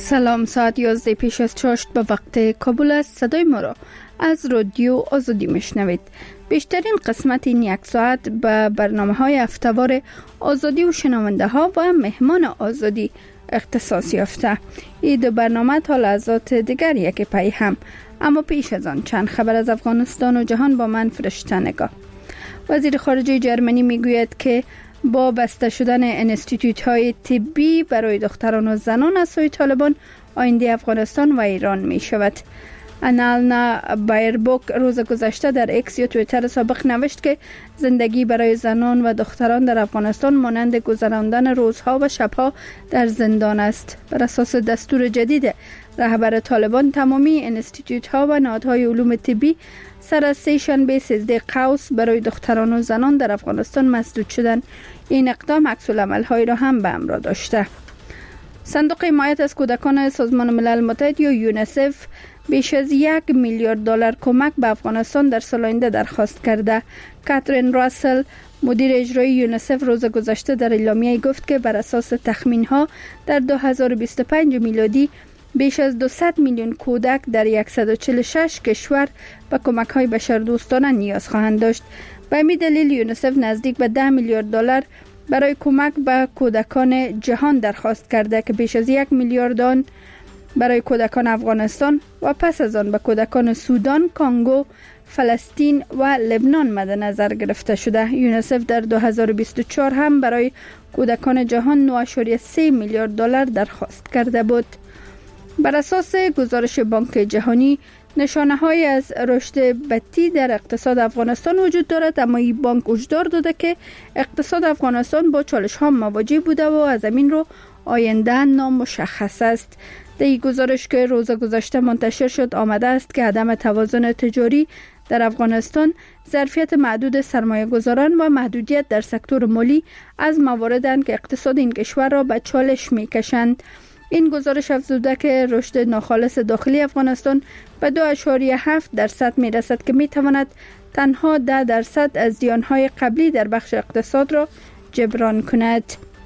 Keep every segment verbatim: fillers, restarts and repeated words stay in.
سلام، ساعت یازده پیش از چاشت به وقت کابل است. صدای ما را از رادیو آزادی میشنوید. بیشترین قسمت این یک ساعت به برنامه های هفته‌وار آزادی و شنونده ها و مهمان آزادی اختصاص یافته. این دو برنامه تا لحظات دیگر یکی پی هم، اما پیش از آن چند خبر از افغانستان و جهان با من فرشته نگاه. وزیر خارجه جرمنی میگوید که با بسته شدن انستیتوت های طبی برای دختران و زنان از سوی طالبان آینده افغانستان و ایران می شود. انالنا بایربوک روز گذشته در اکس یا توییتر سابق نوشت که زندگی برای زنان و دختران در افغانستان مانند گذراندن روزها و شبها در زندان است. بر اساس دستور جدید رهبر طالبان تمامی انستیتوت ها و نهادهای علوم طبی سر از سه شنبه سیزده قوس برای دختران و زنان در افغانستان مسدود شدند. این اقدام عکس العمل های را هم به همراه داشته. صندوق حمایت از کودکان سازمان ملل متحد یا یونیسف بیش از یک میلیارد دلار کمک به افغانستان در سال آینده درخواست کرده. کاترین راسل مدیر اجرایی یونیسف روز گذشته در اعلامیه گفت که بر اساس تخمین ها در دو هزار و بیست و پنج میلادی بیش از دویست میلیون کودک در صد و چهل و شش کشور به کمک های بشردوستانه نیاز خواهند داشت. به همین دلیل یونیسف نزدیک به ده میلیارد دلار برای کمک به کودکان جهان درخواست کرده که بیش از یک میلیارد آن برای کودکان افغانستان و پس از آن به کودکان سودان، کانگو، فلسطین و لبنان مد نظر گرفته شده. یونیسف در دو هزار و بیست و چهار هم برای کودکان جهان نه ممیز سه میلیارد دلار درخواست کرده بود. بر اساس گزارش بانک جهانی نشانه های از رشد بطی در اقتصاد افغانستان وجود دارد، اما این بانک هشدار داده که اقتصاد افغانستان با چالش ها مواجه بوده و از همین رو آینده نامشخص است. در این گزارش که روز گذشته منتشر شد آمده است که عدم توازن تجاری در افغانستان، ظرفیت محدود سرمایه گذاران و محدودیت در سکتور مالی از مواردند که اقتصاد این کشور را به چالش می کشند. این گزارش افزوده که رشد ناخالص داخلی افغانستان به دو ممیز هفت درصد می رسد که می تواند تنها ده درصد از زیانهای قبلی در بخش اقتصاد را جبران کند.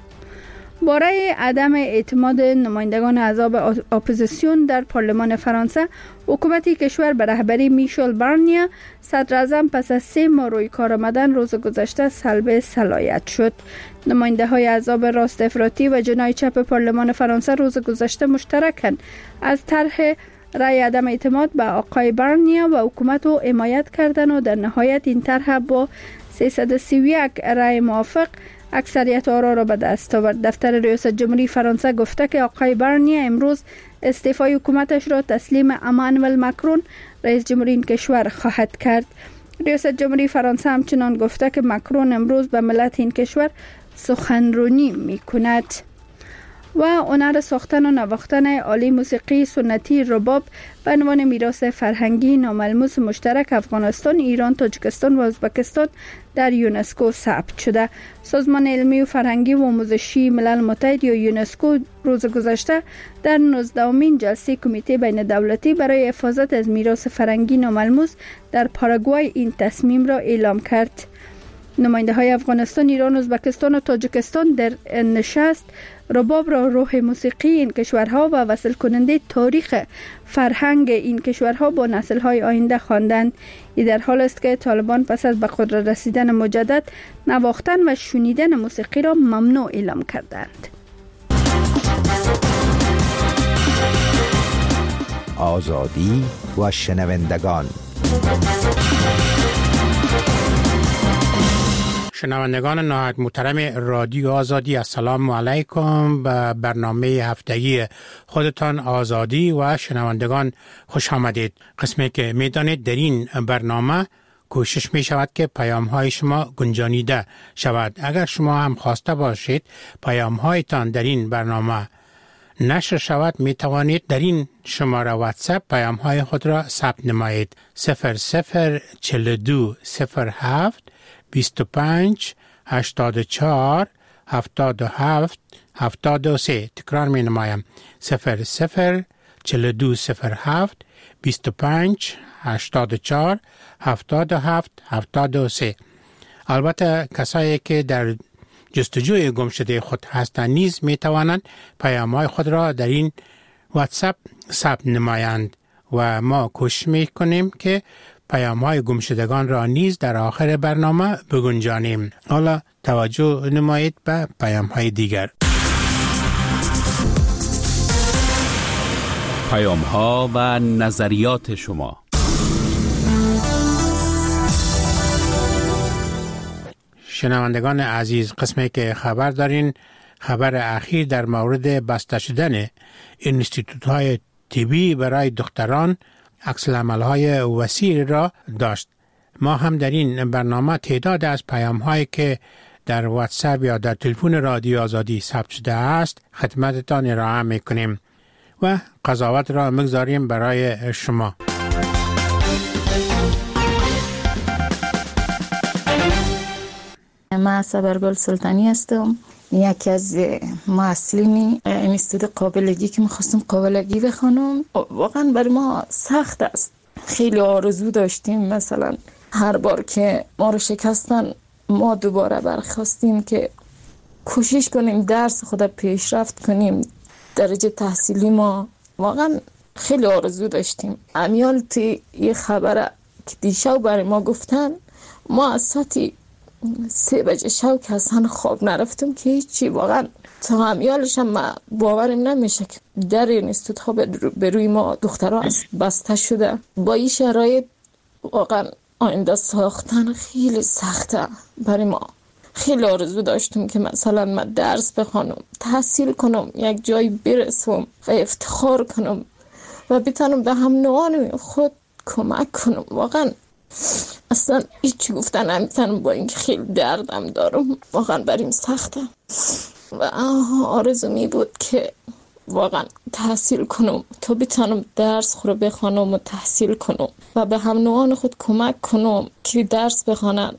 باره عدم اعتماد نمایندگان احزاب اپوزیسیون در پارلمان فرانسه، حکومت کشور به رهبری میشل بارنیه صدر اعظم پس از سه ماه روی کار آمدن روز گذشته سلب صلاحیت شد. نماینده های احزاب راست افراطی و جناح چپ پارلمان فرانسه روز گذشته مشترکاً از طرح رای عدم اعتماد به آقای بارنیه و حکومت رو حمایت کردند و در نهایت این طرح با سیصد و سی و یک رای موافق اکثریت آرا را به دست آورد. دفتر ریاست جمهوری فرانسه گفته که آقای بارنیه امروز استعفای حکومتش را تسلیم امانوئل ماکرون رئیس جمهوری این کشور خواهد کرد. ریاست جمهوری فرانسه همچنان گفته که ماکرون امروز به ملت این کشور سخنرانی می کند. و هنر ساختن و نواختن آله موسیقی سنتی رباب به عنوان میراث فرهنگی ناملموس مشترک افغانستان، ایران، تاجیکستان و ازبکستان در یونسکو ثبت شده. سازمان علمی و فرهنگی و آموزشی ملل متحد یا یونسکو روز گذشته در نوزدهمین جلسه کمیته بین دولتی برای حفاظت از میراث فرهنگی ناملموس در پاراگوای این تصمیم را اعلام کرد. نماینده های افغانستان، ایران، ازبکستان و تاجیکستان در نشست رباب را روح موسیقی این کشورها و وصل کننده تاریخ فرهنگ این کشورها با نسل های آینده خواندند. این در حال است که طالبان پس از به قدرت رسیدن مجدد نواختن و شنیدن موسیقی را ممنوع اعلام کردند. آزادی و شنوندگان. شنوندگان نهایت محترم رادیو آزادی، السلام علیکم. به برنامه هفتگی خودتان آزادی و شنوندگان خوش آمدید. قسمی که میدانید در این برنامه کوشش می شود که پیام های شما گنجانیده شود. اگر شما هم خواسته باشید پیام هایتان در این برنامه نشر شود، می توانید در این شماره واتساپ پیام های خود را ثبت نمایید. صفر صفر چهل و دو صفر هفت بیست و پنج هشتاد و چهار هفتاد و هفت هفتاد و سه. تکرار می نمایم. صفر صفر چهل و دو صفر هفت بیست و پنج هشتاد و چهار هفتاد و هفت هفتاد و سه. البته کسایی که در جستجوی گمشده خود هستند نیز می توانند پیام‌های خود را در این واتساپ ثبت نمایند و ما کوشش میکنیم که پیام های گمشدگان را نیز در آخر برنامه بگنجانیم. حالا توجه نمایید به پیام های دیگر. پیام ها و نظریات شما. شنوندگان عزیز، قسمی که خبر دارین، خبر اخیر در مورد بسته شدن انستیتوت های طبی برای دختران عکس العمل های وسیع را داشت. ما هم در این برنامه تعداد از پیام هایی که در واتساپ یا در تلفن رادیو آزادی ثبت شده است خدمتتان ارائه میکنیم و قضاوت را مگذاریم برای شما. من صبرگل سلطانی هستم، یکی از مسئولین انستیتوت قابلگی که میخواستم قابلگی بخونم. واقعا برای ما سخت است. خیلی آرزو داشتیم مثلا هر بار که ما رو شکستن ما دوباره برخواستیم که کوشش کنیم درس خود پیشرفت کنیم. درجه تحصیلی ما واقعا خیلی آرزو داشتیم. امیال تی یه خبره که دیشب برای ما گفتن، ما از ساعتی سه بجه شب که اصلا خواب نرفتم که هیچی. واقعا تا همیالش هم باورم نمیشه که در انستیتوت ها به روی ما دخترها بسته شده. با این شرایط واقعا آینده ساختن خیلی سخته برای ما. خیلی آرزو داشتم که مثلا من درس بخونم، تحصیل کنم، یک جایی برسم و افتخار کنم و بتونم به هم نوعان خود کمک کنم. واقعا اصلا هیچی گفتن نمیتونم با اینکه خیلی دردم دارم. واقعا بریم سخته و آرزو می بود که واقعا تحصیل کنم تا بتونم درس خود بخونم و تحصیل کنم و به هم نوعان خود کمک کنم که درس بخونن.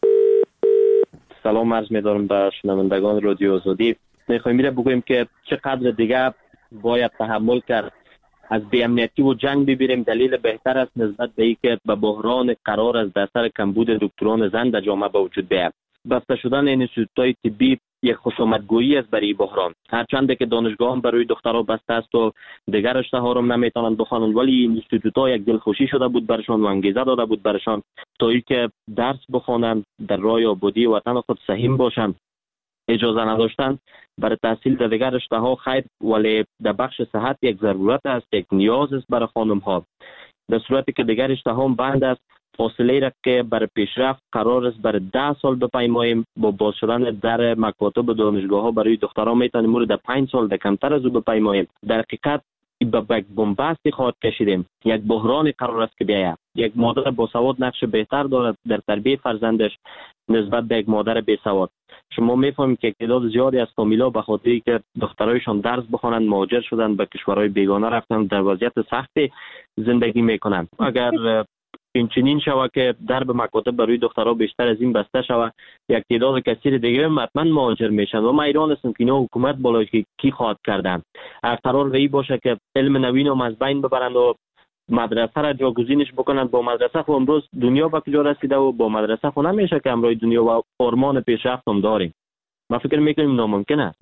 سلام عرض می‌دارم به شنوندگان رادیو آزادی. می‌خوایم میره بگوییم که چقدر دیگه باید تحمل کرد از بی‌امنیتی و جنگ ببینیم. دلیل بهتر است نسبت به اینکه به بحران قرار از در سر کمبود دکتران زن در جامعه به وجود بیاید. بسته شدن انستیتوت‌های طبی یک خصومت‌گویی است برای بحران. هرچند که دانشگاه برای دخترها بسته است و دیگر رشته ها را نمیتونند بخوانند، ولی انستیتوت‌ها یک دلخوشی شده بود برشان و انگیزه داده بود برشان تا اینکه درس بخوانند، در راه آبادی وطن خود سهیم باشند. اجازه نداشتن برای تحصیل در دیگر رشته ها خیر، ولی در بخش صحت یک ضرورت است، یک نیاز است برای خانم ها. در صورتی که دیگر رشته ها بند است، فاصله را که برای پیشرفت قرار است برای ده سال بپیماییم، با باز شدن در مکاتب دانشگاه ها برای دختران میتونیم مورد در پنج سال در کمتر از او بپیماییم. در حقیقت به یک بنبستی خواهد کشیدیم. یک بحرانی قرار است که بیاید. یک مادر با سواد نقش بهتر دارد در تربیت فرزندش نسبت به یک مادر بی سواد. شما میفهمید که تعداد زیادی از فامیلا به خاطر اینکه دخترایشان درس بخوانند مهاجر شدند، به کشورهای بیگانه رفتند، در وضعیت سختی زندگی میکنند. اگر این چنین شود که درب مکاتب برای دخترها بیشتر از این بسته شود، یک تعداد کثیر دیگه حتما مهاجر میشن و من ایران هستم که اینا حکومت بالای که کی خواهد کردن. اگر قرار به این باشه که علم نوین رو از بین ببرند و مدرسه را جاگزینش بکنند با مدرسه، خو امروز دنیا به کجا رسیده و با مدرسه خو نمیشه که امروز دنیا و آرمان پیشرفت هم داریم. ما فکر میکنیم ناممکن است.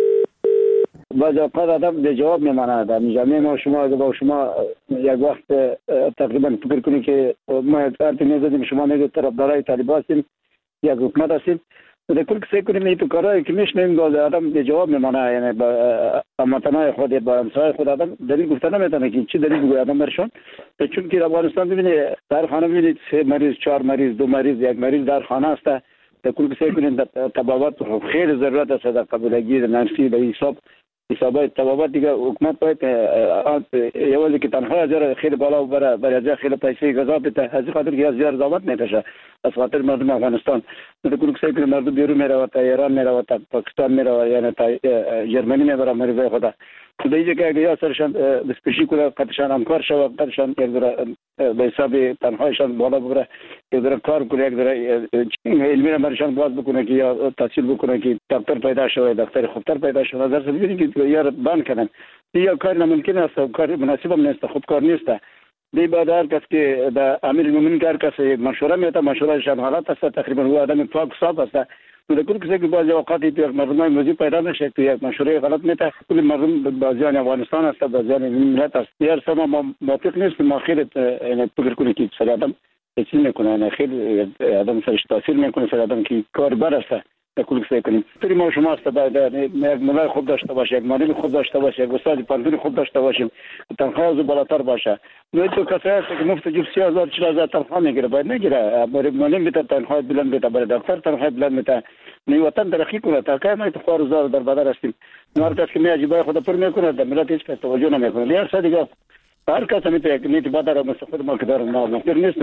بعض اوقات آدم به جواب میماند. در جامعه ما شما اگه با شما یک وقت تقریبا فکر کنید که ما ارتی نزدیم، شما میگید طرفدارای طالبان هستیم، یک حکومت هستیم، در کل کسی کنیم این تو کارهایی که میشنیم باز آدم به جواب میماند. یعنی با هموطنای خود، با همسایه خود آدم دلیل گفتن نمیتونه که چی دلیل بگوید آدم برشون. چون که افغانستان ببینید در خانه ببینید سه مریض، چهار مریض، دو مریض، یک مریض در خانه است. در کل کسی کنیم تبابات خیلی ضرورت است در قابلگی نرسی به حساب حسابات تبابات دیگه حکومت باید یوالی که تنها از خیلی بالا بره برای از خیلی پیسه غذا بده، از خاطر که از زیار زحمت نکشه، از خاطر مردم افغانستان در کل کسی که مردم بیرون میره و تا ایران میره و تا پاکستان میره و یعنی تا جرمنی میبره مریضای خدا خدا اینجا که اگه یا سرشان بسپشی کنه قدرشان همکار شود، قدرشان یک ذره به حساب تنهایشان بالا ببره، یک ذره کار کنه، یک ذره علمی را برشان باز بکنه که یا تحصیل بکنه که دکتر پیدا شود، دکتر خوبتر پیدا شود. از درس ببینید که یار بند کردن یا کار ناممکن است، کار مناسب هم نیست، خوب کار نیست. دی بعد هر کس که در امیر المؤمنین هر کس یک مشوره میده، مشورهشان حالات است، تقریبا او آدم پاک صاف است، کل کسی که بعضی اوقات تو یک مردم موضوع پیدا میشه تو یک مشوره غلط میته کل مردم بعضیان افغانستان است بعضیان ملت است هر سما ما موافق نیست ما خیلی یعنی فکر کنیم که سر آدم چیزی میکنه یعنی خیلی آدم سرش تاثیر میکنه سر آدم که کاربر است کل کسی کنیم توی ما شما است بعد یک ملای خوب داشته باشه یک معلم خوب داشته باشه یک استاد پانتون خوب داشته باشیم تنخواه از بالاتر باشه نه تو کسی است که مفت جیب سی هزار چهل هزار تنخواه میگیره باید نگیره برای معلم میته تنخواه بلند میته برای دکتر تنخواه بلند میته نه وطن ترقی کنه تا که ما تو خارزار در بدر هستیم نور کس که میاجبای خود پر میکنه در ملت هیچ کس توجه نمیکنه هر سه دیگه هر کس میته یک نیت بدر مستفید ما که دار نه مقدر نیست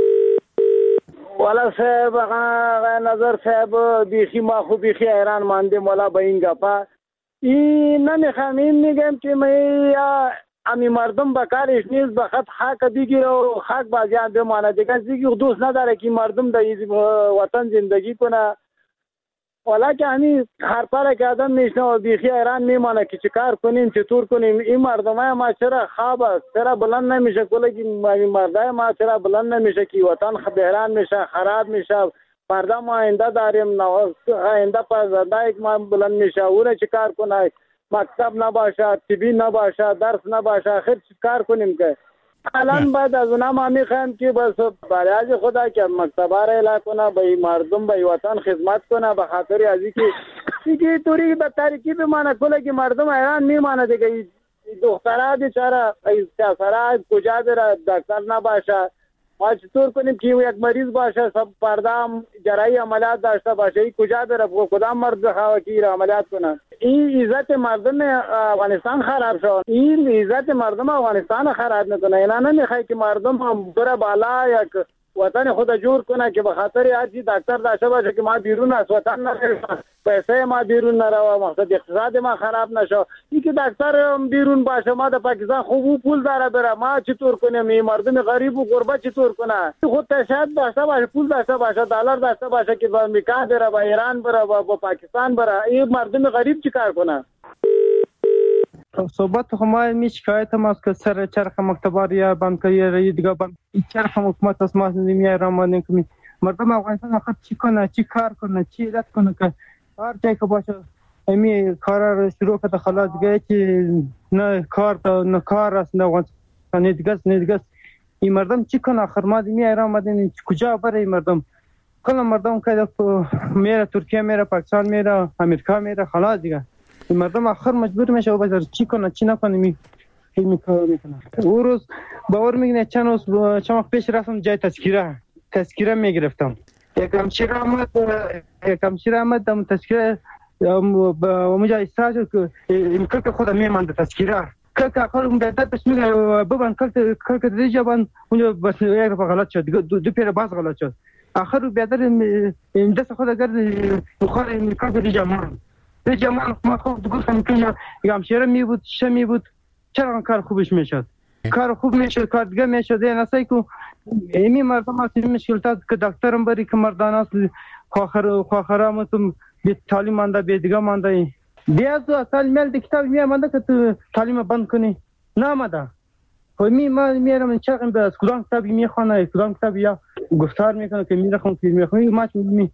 والا صاحب نظر صاحب بیخی ما خوب بیخی ایران ماندیم والا با این گپا این نمیخوام این میگم که ما امی مردم بکارش نیست بخاطر حق بگیره و حق بازیان بمانه دیگه دیگه دوست نداره که مردم در این وطن زندگی کنه والا که همی هر پاره که آدم میشنه و بیخی ایران میمانه که چیکار کنیم چطور کنیم این مردم های ما چرا خواب است چرا بلند نمیشه کلگی مردای ما چرا بلند نمیشه که وطن بحران میشه خراب میشه فردا ما آینده داریم آینده پرزنده یک ما بلند میشه اونه چیکار کنه مکتب نباشه طبی نباشه درس نباشه آخر چیکار کنیم که الان بعد از اونا ما میخوایم که بس برای خدا که مکتبه را اعلام کنه به مردم به وطن خدمت کنه به خاطر از اینکه دیگه طوری به تاریکی بمانه کله که مردم ایران میمانه دیگه دخترها بیچاره سیاسرها کجا بره دکتر نباشه ما چطور کنیم که یک مریض باشه سب پرده جراحی عملیات داشته باشه این کجا بره کدام مرد خواهد که این عملیات کنه این عزت مردم افغانستان خراب شد این عزت مردم افغانستان خراب نکنه اینا نمیخوای که مردم هم بره بالا یک وطن خود جور کنه که به خاطر هرچی دکتر داشته باشه که ما بیرون از وطن نریم پیسه ما بیرون نرو مقصد اقتصاد ما خراب نشو این که دکتر بیرون باشه ما در پاکستان خوب پول داره بره ما چطور کنیم این مردم غریب و غربت چطور کنه خود تشهد داشته باشه پول داشته باشه دلار داشته باشه که به امریکا بره به ایران بره به پاکستان بره این مردم غریب چیکار کنه صحبت ما می شکایت ما است که سر چرخ مکتبار یا بانک یا دیگه بانک چرخ حکومت است ما نمیای رامانه که مردم افغانستان آخر چی کنه چی کار کنه چی رد کنه که هر جایی که باشه امی کار رو شروع کرده خلاص دیگه که نه کار نه کار است نه افغانستان دیگه نه دیگه این مردم چی کنه آخر ما نمیای رامانه کجا بره این مردم کل مردم که میره ترکیه میره پاکستان میره امریکا میره خلاص دیگه این مردم آخر مجبور میشه و بذار چی کنه چی نکنه می می کار میکنه او روز باور میگنه چند روز چند وقت پیش رفتم جای تذکره تذکره میگرفتم یک همشیره آمد یک همشیره آمد دم تذکره اونجا ایستاد که امکان که خودم میمانده تذکره که آخر اون داد بس میگه ببند که که دیگه بند اونجا بس یک دفعه غلط شد دو دو پیر باز غلط شد آخر بیادر این دست خود گرد بخار امکان که دیگه مان به جمال ما خوب گفتم که همشیره می بود چه می بود چرا کار خوبش میشد کار خوب میشد کار دیگه میشد این اصلا که ایمی مردم هستی مشکلات که دکترم بری که مردان هست خواخر خواخرام تو به تعلیم مانده به دیگه مانده بیاز اصلا میل دی کتاب می مانده که تو تعلیم بند کنی نامده خب می ما میرم چرا به از کدام کتابی میخونه کدام کتابی یا گفتار میکنه که میرخم که میخونی ما می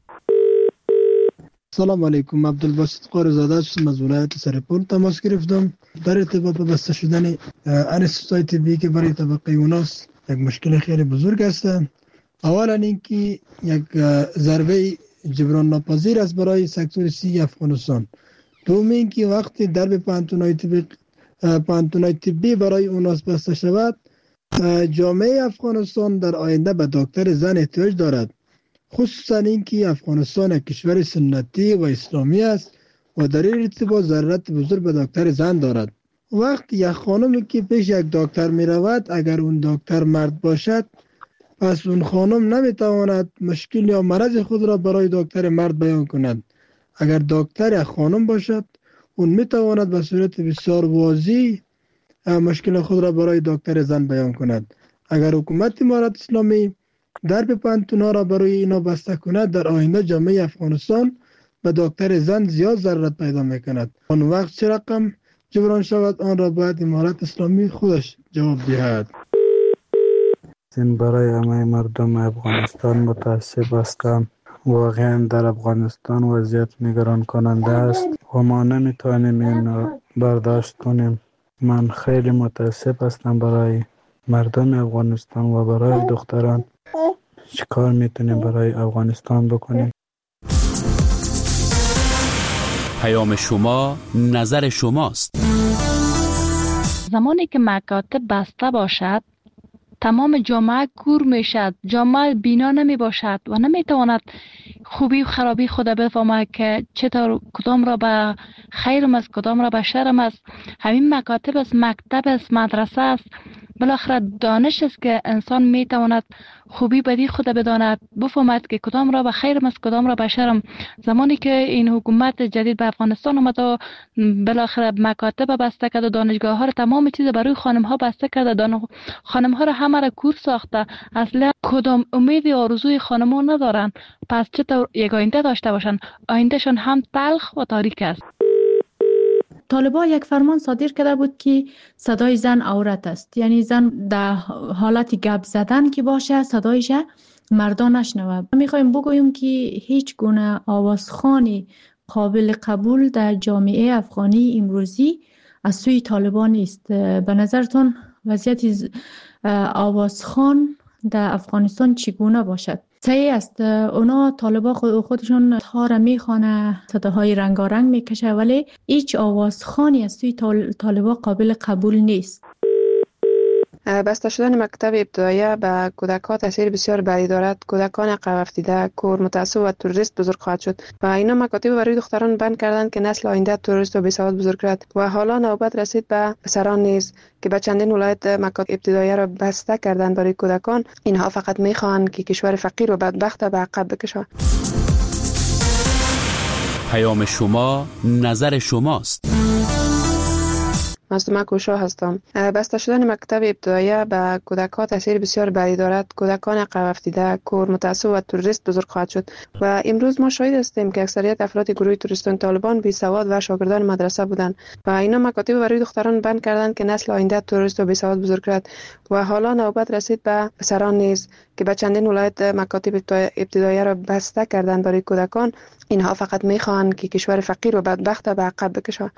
سلام علیکم عبدالباسط قارزاده هستم از ولایت سرپل تماس گرفتم در ارتباط با بسته شدن انستیتوهای طبی که برای طبقه اوناست یک مشکل خیلی بزرگ است. اولا اینکه یک ضربه جبران ناپذیر است برای سکتور سی افغانستان. دوم اینکه وقتی درب پانتونای طبی پانتونای طبی برای اوناست بسته شود جامعه افغانستان در آینده به دکتر زن احتیاج دارد، خصوصا اینکه افغانستان یک کشور سنتی و اسلامی است و در این ارتباط ضرورت بزرگ به دکتر زن دارد. وقتی یک خانمی که پیش یک دکتر می رود اگر اون دکتر مرد باشد پس اون خانم نمی تواند مشکل یا مرض خود را برای دکتر مرد بیان کند. اگر دکتر یک خانم باشد اون می تواند به صورت بسیار واضح مشکل خود را برای دکتر زن بیان کند. اگر حکومت امارت اسلامی درب پانتونا را برای اینا بسته کند در آینده جامعه افغانستان به دکتر زن زیاد ضرورت پیدا میکند. آن وقت چه رقم جبران شود آن را باید امارت اسلامی خودش جواب دهد. این برای همه مردم افغانستان متاسف هستم واقعا در افغانستان وضعیت نگران کننده است و ما نمیتوانیم این برداشت کنیم. من خیلی متاسف هستم برای مردم افغانستان و برای دختران. چیکار میتونیم برای افغانستان بکنیم؟ پیام شما نظر شماست. زمانی که مکاتب بسته باشد تمام جامعه کور میشد، جامعه بینا نمی باشد و نمی تواند خوبی و خرابی خود بفهمد که چطور کدام را به خیرم است کدام را به شرم است. همین مکاتب است، مکتب است، مدرسه است، بالاخره دانش است که انسان می تواند خوبی بدی خود بداند، بفهمد که کدام را به خیرم است کدام را به شرم. زمانی که این حکومت جدید به افغانستان آمد و بالاخره مکاتب بسته کرد و دانشگاه ها را تمام چیز برای خانم ها بسته کرد، دان... خانم ها را همه را کور ساخته، اصلا کدام امید و آرزوی خانم ها ندارن. پس چطور یک آینده داشته باشن؟ آیندهشان هم تلخ و تاریک است. طالبان یک فرمان صادر کرده بود که صدای زن عورت است، یعنی زن در حالت گپ زدن که باشه صدایش مردان نشنوه. میخوایم بگوییم که هیچ گونه آوازخوانی قابل قبول در جامعه افغانی امروزی از سوی طالبان نیست. به نظرتون وضعیت آوازخوان در افغانستان چگونه باشد؟ صحیح است، اونا طالبا خودشون ها را میخوانه، صداهای رنگارنگ میکشه، ولی هیچ آوازخوانی از سوی طالبا قابل قبول نیست. بسته شدن مکتب ابتدایی به کودکان تاثیر بسیار بدی دارد. کودکان عقب افتاده، کور، متعصب و تروریست بزرگ خواهد شد و اینا مکاتب برای دختران بند کردند که نسل آینده تروریست و بیسواد بزرگ کرد و حالا نوبت رسید به پسران نیز که به چندین ولایت مکاتب ابتدایی را بسته کردند برای کودکان. اینها فقط میخوان که کشور فقیر و بدبخت به عقب بکشند. پیام شما نظر شماست. مصدومه کوشا هستم. بسته شدن مکتب ابتدایی به کودکان تاثیر بسیار بدی دارد. کودکان عقب افتاده، کور، متعصب و تروریست بزرگ خواهد شد و امروز ما شاهد هستیم که اکثریت افراد گروه تروریستان طالبان بی سواد و شاگردان مدرسه بودند و اینا مکاتب برای دختران بند کردند که نسل آینده تروریست و بی سواد بزرگ کرد و حالا نوبت رسید به پسران نیز که به چندین ولایت مکاتب ابتدایی را بسته کردند برای کودکان. اینها فقط میخوان که کشور فقیر و بدبخت به عقب بکشند.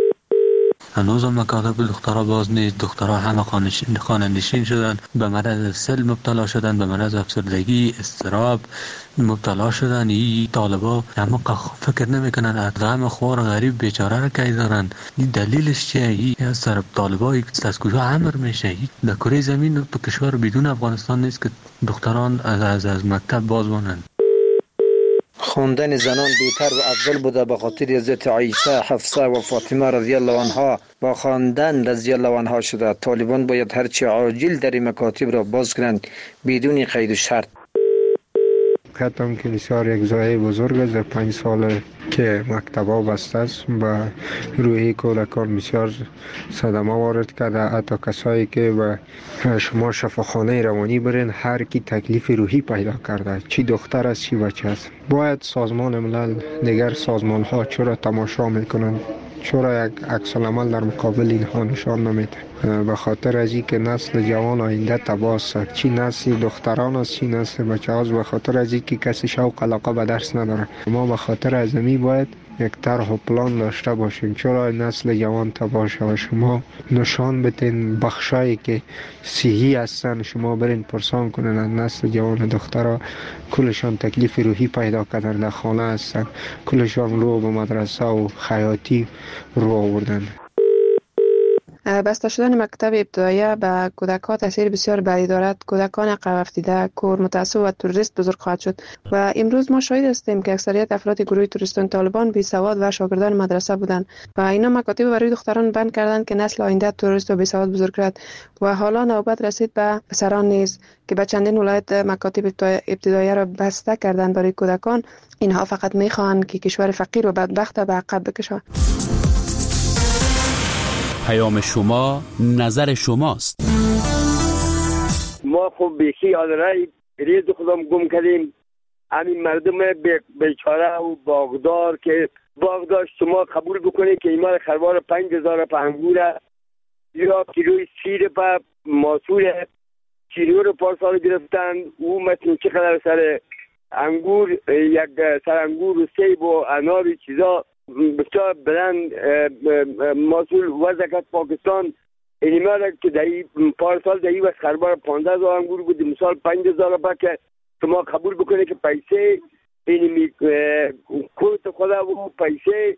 هنوز هم مکاتب دخترها باز نیست. دخترها همه خانه‌نشین شدن، به مرض سل مبتلا شدن، به مرض افسردگی، اضطراب مبتلا شدن. این طالبا همه فکر نمیکنن از غم خوار غریب بیچاره را کی دارن. این دلیلش چیه؟ این از طرف طالبا از کجا امر میشه؟ در کره زمین تو کشور بدون افغانستان نیست که دختران از از, از مکتب باز مانند. خواندن زنان بهتر و افضل بوده به خاطر حضرت عایشه، حفصه و فاطمه رضی الله عنها با خواندن رضی الله عنها شده. طالبان باید هرچی عاجل در مکاتب را باز کنند بدون قید و شرط. کتم که بسیار یک ضایعه بزرگ است. در پنج سال که مکتبا بسته است به روحی کودکان بسیار صدمه وارد کرده. حتی کسایی که به شما شفاخانه روانی برین هر کی تکلیف روحی پیدا کرده، چی دختر است چی بچه است. باید سازمان ملل دیگر سازمان ها چرا تماشا میکنند، چرا یک عکس العمل در مقابل اینها نشان نمیده؟ به خاطر از این که نسل جوان آینده تباه است، چی نسل دختران است چی نسل بچه هاست. به خاطر از این که کسی شوق علاقه به درس نداره. ما به خاطر از می باید یک طرح و پلان داشته باشیم چرا نسل جوان تباه شود. شما نشان بدین بخشایی که صحیح هستن، شما برین پرسان کنین از نسل جوان دخترها کلشان تکلیف روحی پیدا کردن، در خانه هستن، کلشان رو به مدرسه و خیاطی رو آوردن. بسته شدن مکتب ابتدایی به کودکان تاثیر بسیار بدی دارد. کودکان عقب افتاده، کور، متعصب و تروریست بزرگ خواهد شد و امروز ما شاهد هستیم که اکثریت افراد گروه تروریستان طالبان بی سواد و شاگردان مدرسه بودند و اینا مکاتب برای دختران بند کردند که نسل آینده تروریست و بی سواد بزرگ کرد و حالا نوبت رسید به پسران نیز که به چندین ولایت مکاتب ابتدایی را بسته کردند برای کودکان. اینها فقط میخوان که کشور فقیر و بدبخت به عقب بکشند. پیام شما نظر شماست. ما خب بیخی آدرای ریز خودم گم کردیم. همین مردم بیچاره و باغدار که باغدار شما قبول بکنید که ایمان خروار پنج هزار پهنگوره یا کیلوی سیر پا ماسور چیلو رو پارسال گرفتن. او متن چه قدر سر انگور، یک سر انگور و سیب و انار چیزا بسیار بلند مسئول وزارت پاکستان اینما را که دهی پار سال دهی و خربار پانزده هزار انگور بود، مثال پنج هزار با که شما قبول بکنه که پیسه اینمی کوت خدا و پیسه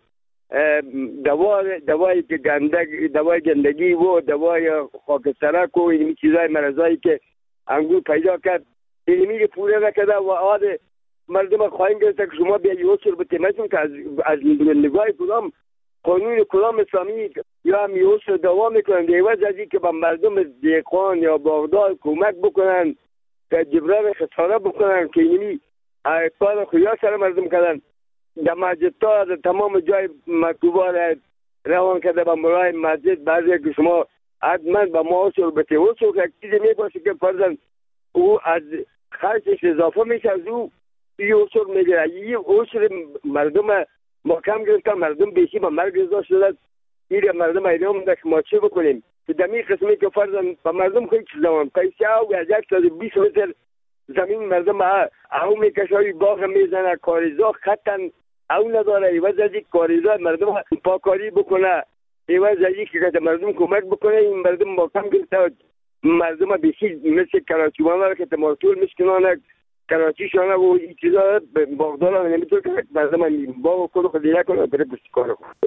دوای دوایی که گندگی دوای گندگی و دوای خاکسترک و اینمی چیزای مرضایی که انگور پیدا کرد اینمی رو پوره نکرده و آده مردم خواهیم گرفت که شما بیا یه اصول بتیمتون که از, از نگاه کدام قانون کدام اسلامی یا هم یه اصول دوام میکنن دیوز از این که با مردم دیقان یا باغدار کمک بکنن که جبران خساره بکنن که اینمی کار خیال سر مردم کردن در مسجد تا در تمام جای مکتوبان روان کرده با مرای مسجد بعضی که شما حتما با ما اصول بته اصول که چیزی میباشه که فرزن او از خرچش اضافه میشه از او یه اصول میگیره یه اصول مردم ما کم گرفتن مردم بیشی با مرگ رضا شده ایره مردم ایران مونده که ما چه بکنیم که دمی قسمی که فرزن با مردم خیلی چیز زمان پیسی او از یک ساده بیس متر زمین مردم او میکشه های باغ میزنه کاریزا خطن او نداره ایوز از یک کاریزا مردم پاکاری بکنه ایوز از یک که مردم کمک بکنه این مردم با کم گرفته مردم بیشی مثل کراچیوانه که تمارتول میشکنانه کراچی شانه و این چیزا باغدارا نمیتونه که مردم باغ کلو خدیره کنه بره بسی کارو کنه.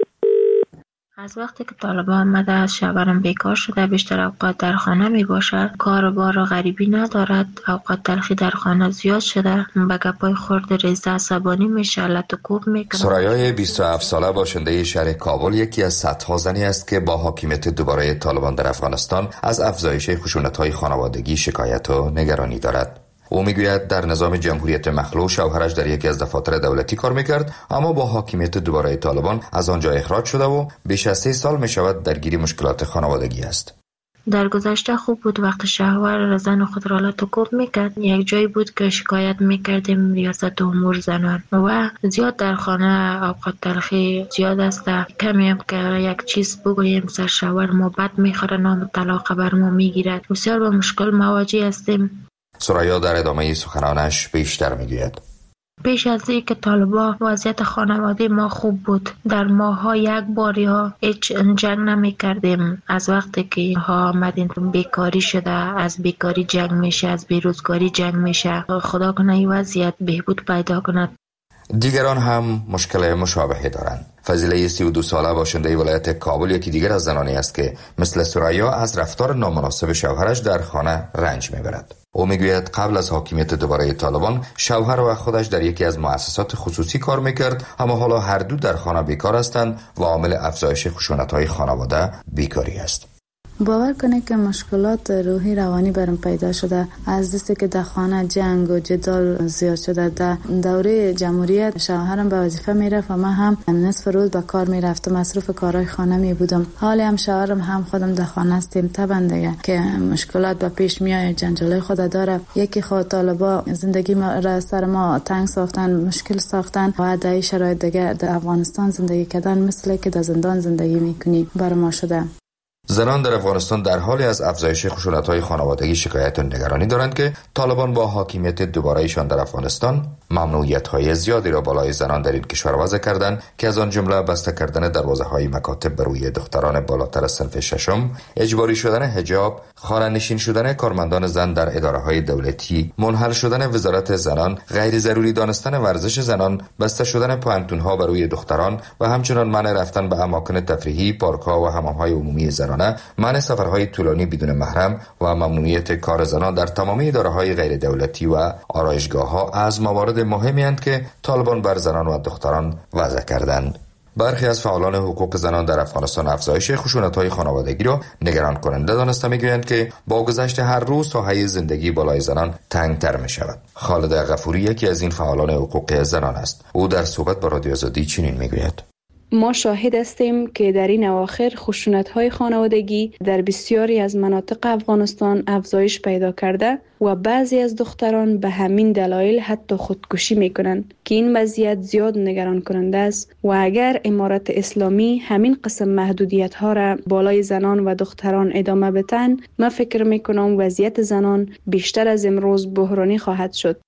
از وقتی که طالبان آمده از شوهرم بیکار شده بیشتر اوقات در خانه می باشد کار و بار غریبی ندارد اوقات تلخی در خانه زیاد شده به گپای خورد ریزه عصبانی میشه لط و کوب میکنه. سرایای بیست و هفت ساله باشنده شهر کابل یکی از صدها زنی است که با حاکمیت دوباره طالبان در افغانستان از افزایش خشونت‌های خانوادگی شکایت و نگرانی دارد. او میگوید در نظام جمهوریت مخلوع شوهرش در یکی از دفاتر دولتی کار میکرد اما با حاکمیت دوباره طالبان از آنجا اخراج شده و بیش از سه سال میشود درگیر مشکلات خانوادگی است. در گذشته خوب بود وقت شوهر زن خود را لط و کوب میکرد یک جایی بود که شکایت میکردیم ریاست امور زنان و زیاد در خانه اوقات تلخی زیاد است کمی هم که یک چیز بگوییم سر شوهر ما بد میخوره نام طلاق بر ما میگیرد بسیار با مشکل مواجه هستیم. سرایا در ادامه سخنانش بیشتر میگوید پیش از این که طالبان وضعیت خانواده ما خوب بود در ماها یک باری ها هیچ جنگ نمی کردیم از وقتی که ها آمدین بیکاری شده از بیکاری جنگ میشه از بیروزگاری جنگ میشه خدا کنه این وضعیت بهبود پیدا کند. دیگران هم مشکل مشابهی دارند. فضیله سی و دو ساله باشنده ولایت کابل یکی دیگر از زنانی است که مثل سرایا از رفتار نامناسب شوهرش در خانه رنج میبرد. او میگوید قبل از حاکمیت دوباره طالبان شوهر و خودش در یکی از مؤسسات خصوصی کار میکرد اما حالا هر دو در خانه بیکار هستند و عامل افزایش خشونت‌های خانواده بیکاری است. باور کنه که مشکلات روحی روانی برام پیدا شده از دستی که در خانه جنگ و جدال زیاد شده. در دوره جمهوریت شوهرم به وظیفه میرفت و من هم نصف روز به کار میرفتم مصروف کارهای خانه می بودم. حالی هم شوهرم هم خودم در خانه هستیم طبعا دیگه که مشکلات به پیش میاد جنجالای خود داره. یکی خود طالبا زندگی ما را سر ما تنگ ساختن مشکل ساختن و در شرایط دیگه در افغانستان زندگی کردن مثل که در زندان زندگی میکنی بر ما شده. زنان در افغانستان در حالی از افزایش خشونت‌های خانوادگی شکایت و نگرانی دارند که طالبان با حاکمیت دوباره ایشان در افغانستان ممنوعیت‌های زیادی را بالای زنان در این کشور وضع کردند که از آن جمله بسته کردن دروازه‌های مکاتب بر روی دختران بالاتر از صنف ششم، اجباری شدن حجاب، خانه‌نشین شدن کارمندان زن در اداره‌های دولتی، منحل شدن وزارت زنان، غیر ضروری دانستن ورزش زنان، بسته شدن پانتون‌ها بر روی دختران و همچنین منع رفتن به اماکن تفریحی، پارک‌ها و حمام‌های عمومی زنان، منع سفرهای طولانی بدون محرم و ممنوعیت کار زنان در تمام اداره‌های غیر دولتی و آرایشگاه‌ها از موارد مهمی اند که طالبان بر زنان و دختران وضع کردند. برخی از فعالان حقوق زنان در افغانستان افزایش خشونت‌های خانوادگی را نگران کننده دانسته می‌گویند که با گذشت هر روز ساحه زندگی بالای زنان تنگ‌تر می‌شود. خالد غفوری یکی از این فعالان حقوق زنان است. او در صحبت با رادیو آزادی چنین می‌گوید: ما شاهد هستیم که در این اواخر خشونت‌های خانوادگی در بسیاری از مناطق افغانستان افزایش پیدا کرده و بعضی از دختران به همین دلایل حتی خودکشی میکنند که این وضعیت زیاد نگران کننده است و اگر امارت اسلامی همین قسم محدودیت‌ها را بالای زنان و دختران ادامه بدن، من فکر میکنم وضعیت زنان بیشتر از امروز بحرانی خواهد شد.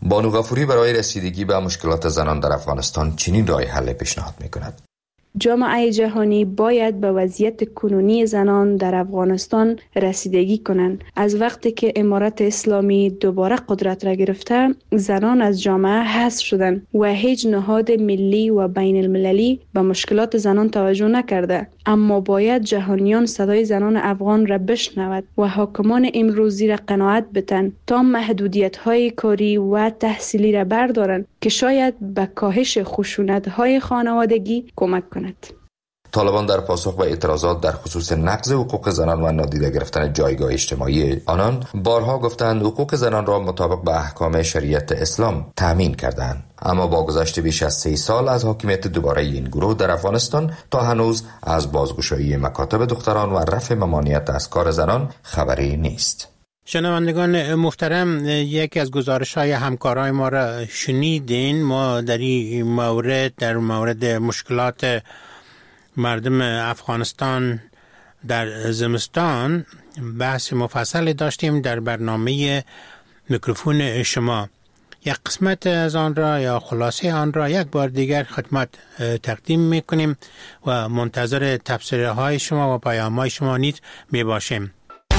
بانو غفوری برای رسیدگی به مشکلات زنان در افغانستان چنین راه حل پیشنهاد می‌کند. جامعه جهانی باید به وضعیت کنونی زنان در افغانستان رسیدگی کنند. از وقتی که امارت اسلامی دوباره قدرت را گرفته، زنان از جامعه حذف شدند و هیچ نهاد ملی و بین المللی به مشکلات زنان توجه نکرده. اما باید جهانیان صدای زنان افغان را بشنود و حاکمان امروزی را قناعت بدن تا محدودیت‌های کاری و تحصیلی را بردارند که شاید به کاهش خشونت‌های خانوادگی کمک کند. طالبان در پاسخ به اعتراضات در خصوص نقض حقوق زنان و نادیده گرفتن جایگاه اجتماعی آنان بارها گفتند حقوق زنان را مطابق به احکام شریعت اسلام تأمین کردند. اما با گذشت بیش از سه سال از حاکمیت دوباره این گروه در افغانستان تا هنوز از بازگشایی مکاتب دختران و رفع ممانعت از کار زنان خبری نیست. شنوندگان محترم، یکی از گزارش‌های همکارای ما را شنیدین. ما در این مورد در مورد مشکلات مردم افغانستان در زمستان بحث مفصل داشتیم در برنامه میکروفون شما. یک قسمت از آن را یا خلاصه آن را یک بار دیگر خدمت تقدیم میکنیم و منتظر تبصره های شما و پیام های شما نیز می باشیم.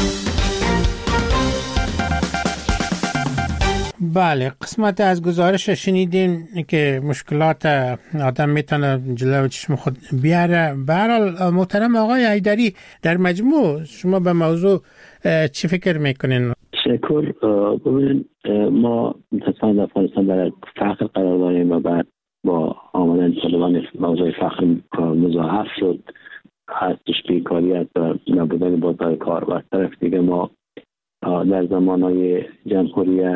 بله، قسمت از گزارش شنیدین که مشکلات آدم میتونه جلو چشم خود بیاره. به هر حال محترم آقای حیدری، در مجموع شما به موضوع چی فکر میکنین؟ شکر. ببینید، ما متاسفانه در افغانستان در فقر قرار داریم و بعد با آمدن طالبان موضوع فقر مضاعف شد، هستش بیکاری است و نبودن بازار کار. و از طرف دیگه ما در زمانهای جمهوریت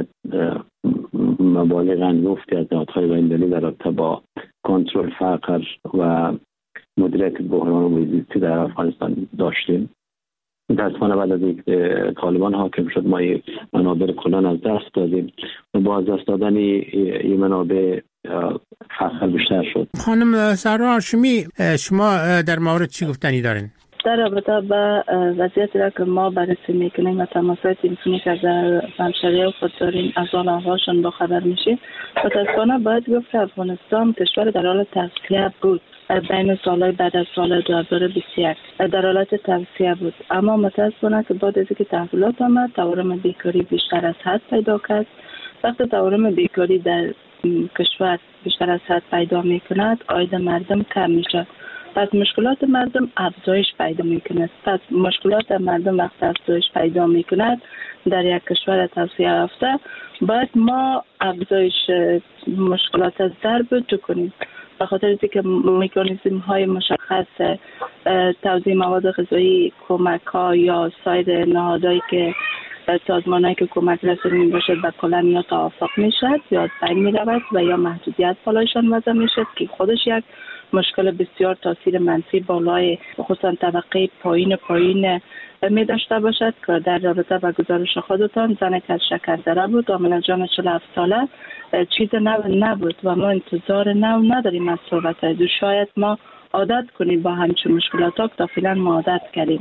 مبالغ انگفتی از نهادهای بین‌المللی در رابطه با کنترل فقر و مدیریت بحران محیط در افغانستان داشتیم. متاسفانه بعد از اینکه طالبان حاکم شد ما این منابع کلان از دست دادیم و با از دست دادن این منابع فقر بیشتر شد. خانم سارا هاشمی، شما در مورد چی گفتنی دارین؟ در رابطه با وضعیتی را که ما بررسی میکنیم و تماسات تلفنی که در همشهریه خود داریم از حال احوالشان با خبر میشیم، متاسفانه باید گفت که افغانستان کشور در حال توسعه بود. بین سالهای بعد از سال دو هزار و بیست و یک در حالت توسعه بود، اما متاسفانه که بعد از اینکه تحولات آمد تورم بیکاری بیشتر از حد پیدا کرد. وقتی تورم بیکاری در کشور بیشتر از حد پیدا میکند، عاید مردم کم میشه، پس مشکلات مردم افزایش پیدا میکند. پس مشکلات مردم وقتی افزایش پیدا میکند در یک کشور توسعه یافته، باید ما افزایش مشکلات از در بود کنیم. به خاطر اینکه مکانیزم های مشخص توزیع مواد غذایی، کمک ها یا سایر نهادهایی که سازمانهایی که کمک رسانی می باشد به کلان یا توافق می شد یا از بین می رود و یا محدودیت بالایشان وضع می شد که خودش یک مشکل بسیار تاثیر منفی بالای خصوصا طبقه پایین پایین می داشته باشد که در رابطه با گزارش خودتان زن که از شکردره بود، عاملا جان چهل و هفت ساله، چیز نو نبود و ما انتظار نو نداریم از صحبت از او. شاید ما عادت کنیم با همچون مشکلات ها که تا فعلا ما عادت کردیم.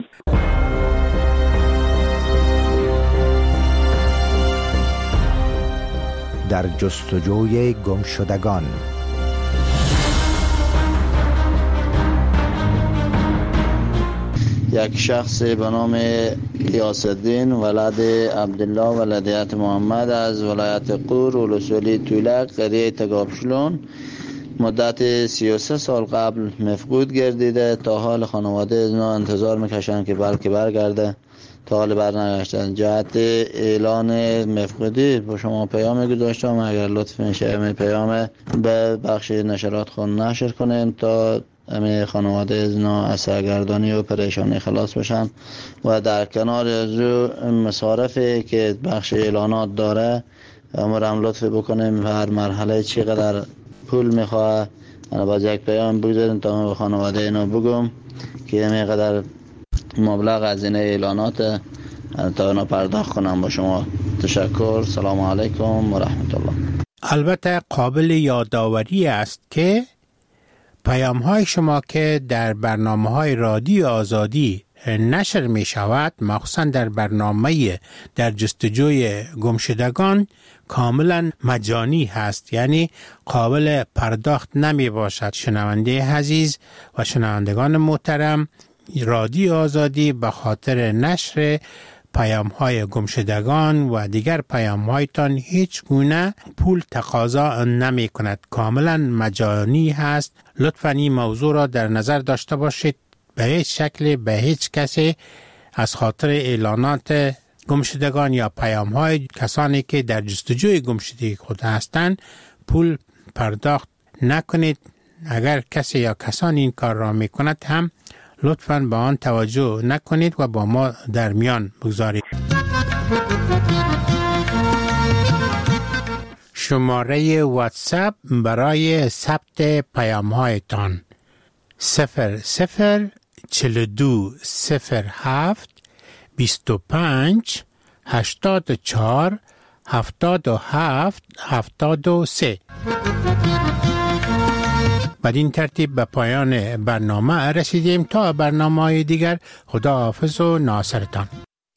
در جستجوی گمشدگان. یک شخص به نام غیاث‌الدین ولد عبدالله ولدیت محمد از ولایت قور ولسوالی تولک قریه تگابشلون مدت سی و سه سال قبل مفقود گردیده. تا حال خانواده از ما انتظار میکشن که بلکه برگرده، تا حال برنگشتن. جهت اعلان مفقودی با شما پیام گذاشتم، اگر لطف میشه می پیام به بخش نشرات خون نشر کنین تا همه خانواده از نا از سرگردانی و پریشانی خلاص بشن و در کنار از مصارفی که بخش اعلانات داره امرم لطف بکنیم هر مرحله چقدر پول میخواه انا باز یک پیام بگذاریم تا من به خانواده اینا بگم که میقدر مبلغ از این اعلانات تا اینا پرداخت کنم. با شما تشکر. سلام علیکم و رحمت الله. البته قابل یادآوری است که پیام های شما که در برنامه های رادیو آزادی نشر می شود، مخصوصا در برنامه در جستجوی گمشدگان، کاملا مجانی هست، یعنی قابل پرداخت نمی باشد. شنونده عزیز و شنوندگان محترم، رادیو آزادی به خاطر نشر پیام های گمشدگان و دیگر پیام هایتان هیچ گونه پول تقاضا نمی کند، کاملا مجانی هست. لطفاً این موضوع را در نظر داشته باشید. به هیچ شکل به هیچ کسی از خاطر اعلانات گمشدگان یا پیام های کسانی که در جستجوی گمشدگی خود هستند پول پرداخت نکنید. اگر کسی یا کسانی این کار را می کند هم لطفاً به آن توجه نکنید و با ما در میان بگذارید. شماره واتساپ برای ثبت پیام هایتان صفر صفر چل دو صفر هفت بیست و پنج هشتاد و چهار هفتاد و هفت هفتاد و سه. بدین ترتیب به پایان برنامه رسیدیم. تا برنامه دیگر، خدا حافظ و ناصرتان.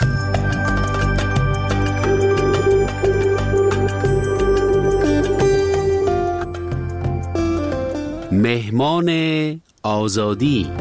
مهمان آزادی.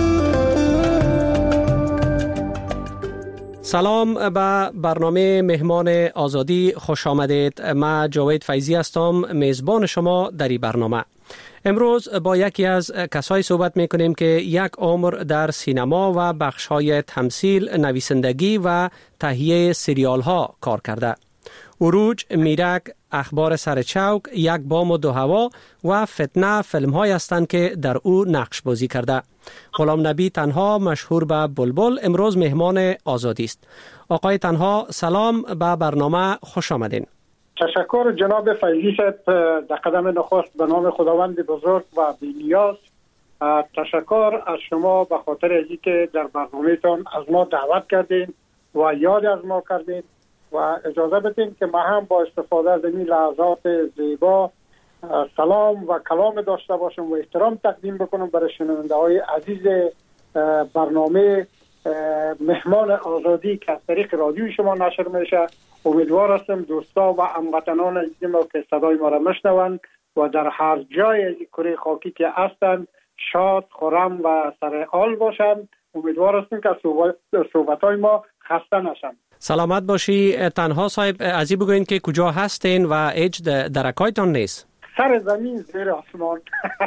سلام به برنامه مهمان آزادی خوش آمدید. من جاوید فیضی هستم، میزبان شما در این برنامه. امروز با یکی از کسایی صحبت میکنیم که یک عمر در سینما و بخش‌های تمثیل، نویسندگی و تهیه سریال ها کار کرده. عروج، میرک، اخبار سر چوک، یک بام و دو هوا و فتنه فیلم های هستند که در او نقش بازی کرده. غلام نبی تنها، مشهور به بلبل، امروز مهمان آزادی است. آقای تنها، سلام، به برنامه خوش آمدین. تشکر جناب فیضی صاحب. در قدم نخست به نام خداوند بزرگ و بی‌نیاز تشکر از شما به خاطر اینکه در برنامه‌تان از ما دعوت کردین و یاد از ما کردین و اجازه بدین که ما هم با استفاده از این لحظات زیبا سلام و کلام داشته باشم و احترام تقدیم بکنم برای شنونده های عزیز برنامه مهمان آزادی که از طریق رادیو شما نشر میشه. امیدوار هستم دوستا و هموطنان عزیز ما که صدای ما را میشنوند و در هر جای از کره خاکی که هستند شاد، خرم و سرحال باشند. امیدوار هستم که صحبت های ما خسته نشن. سلامت باشی. تنها صاحب، از این بگوین که کجا هستین و هیچ درکایتان نیست؟ سر زمین زیر آسمان.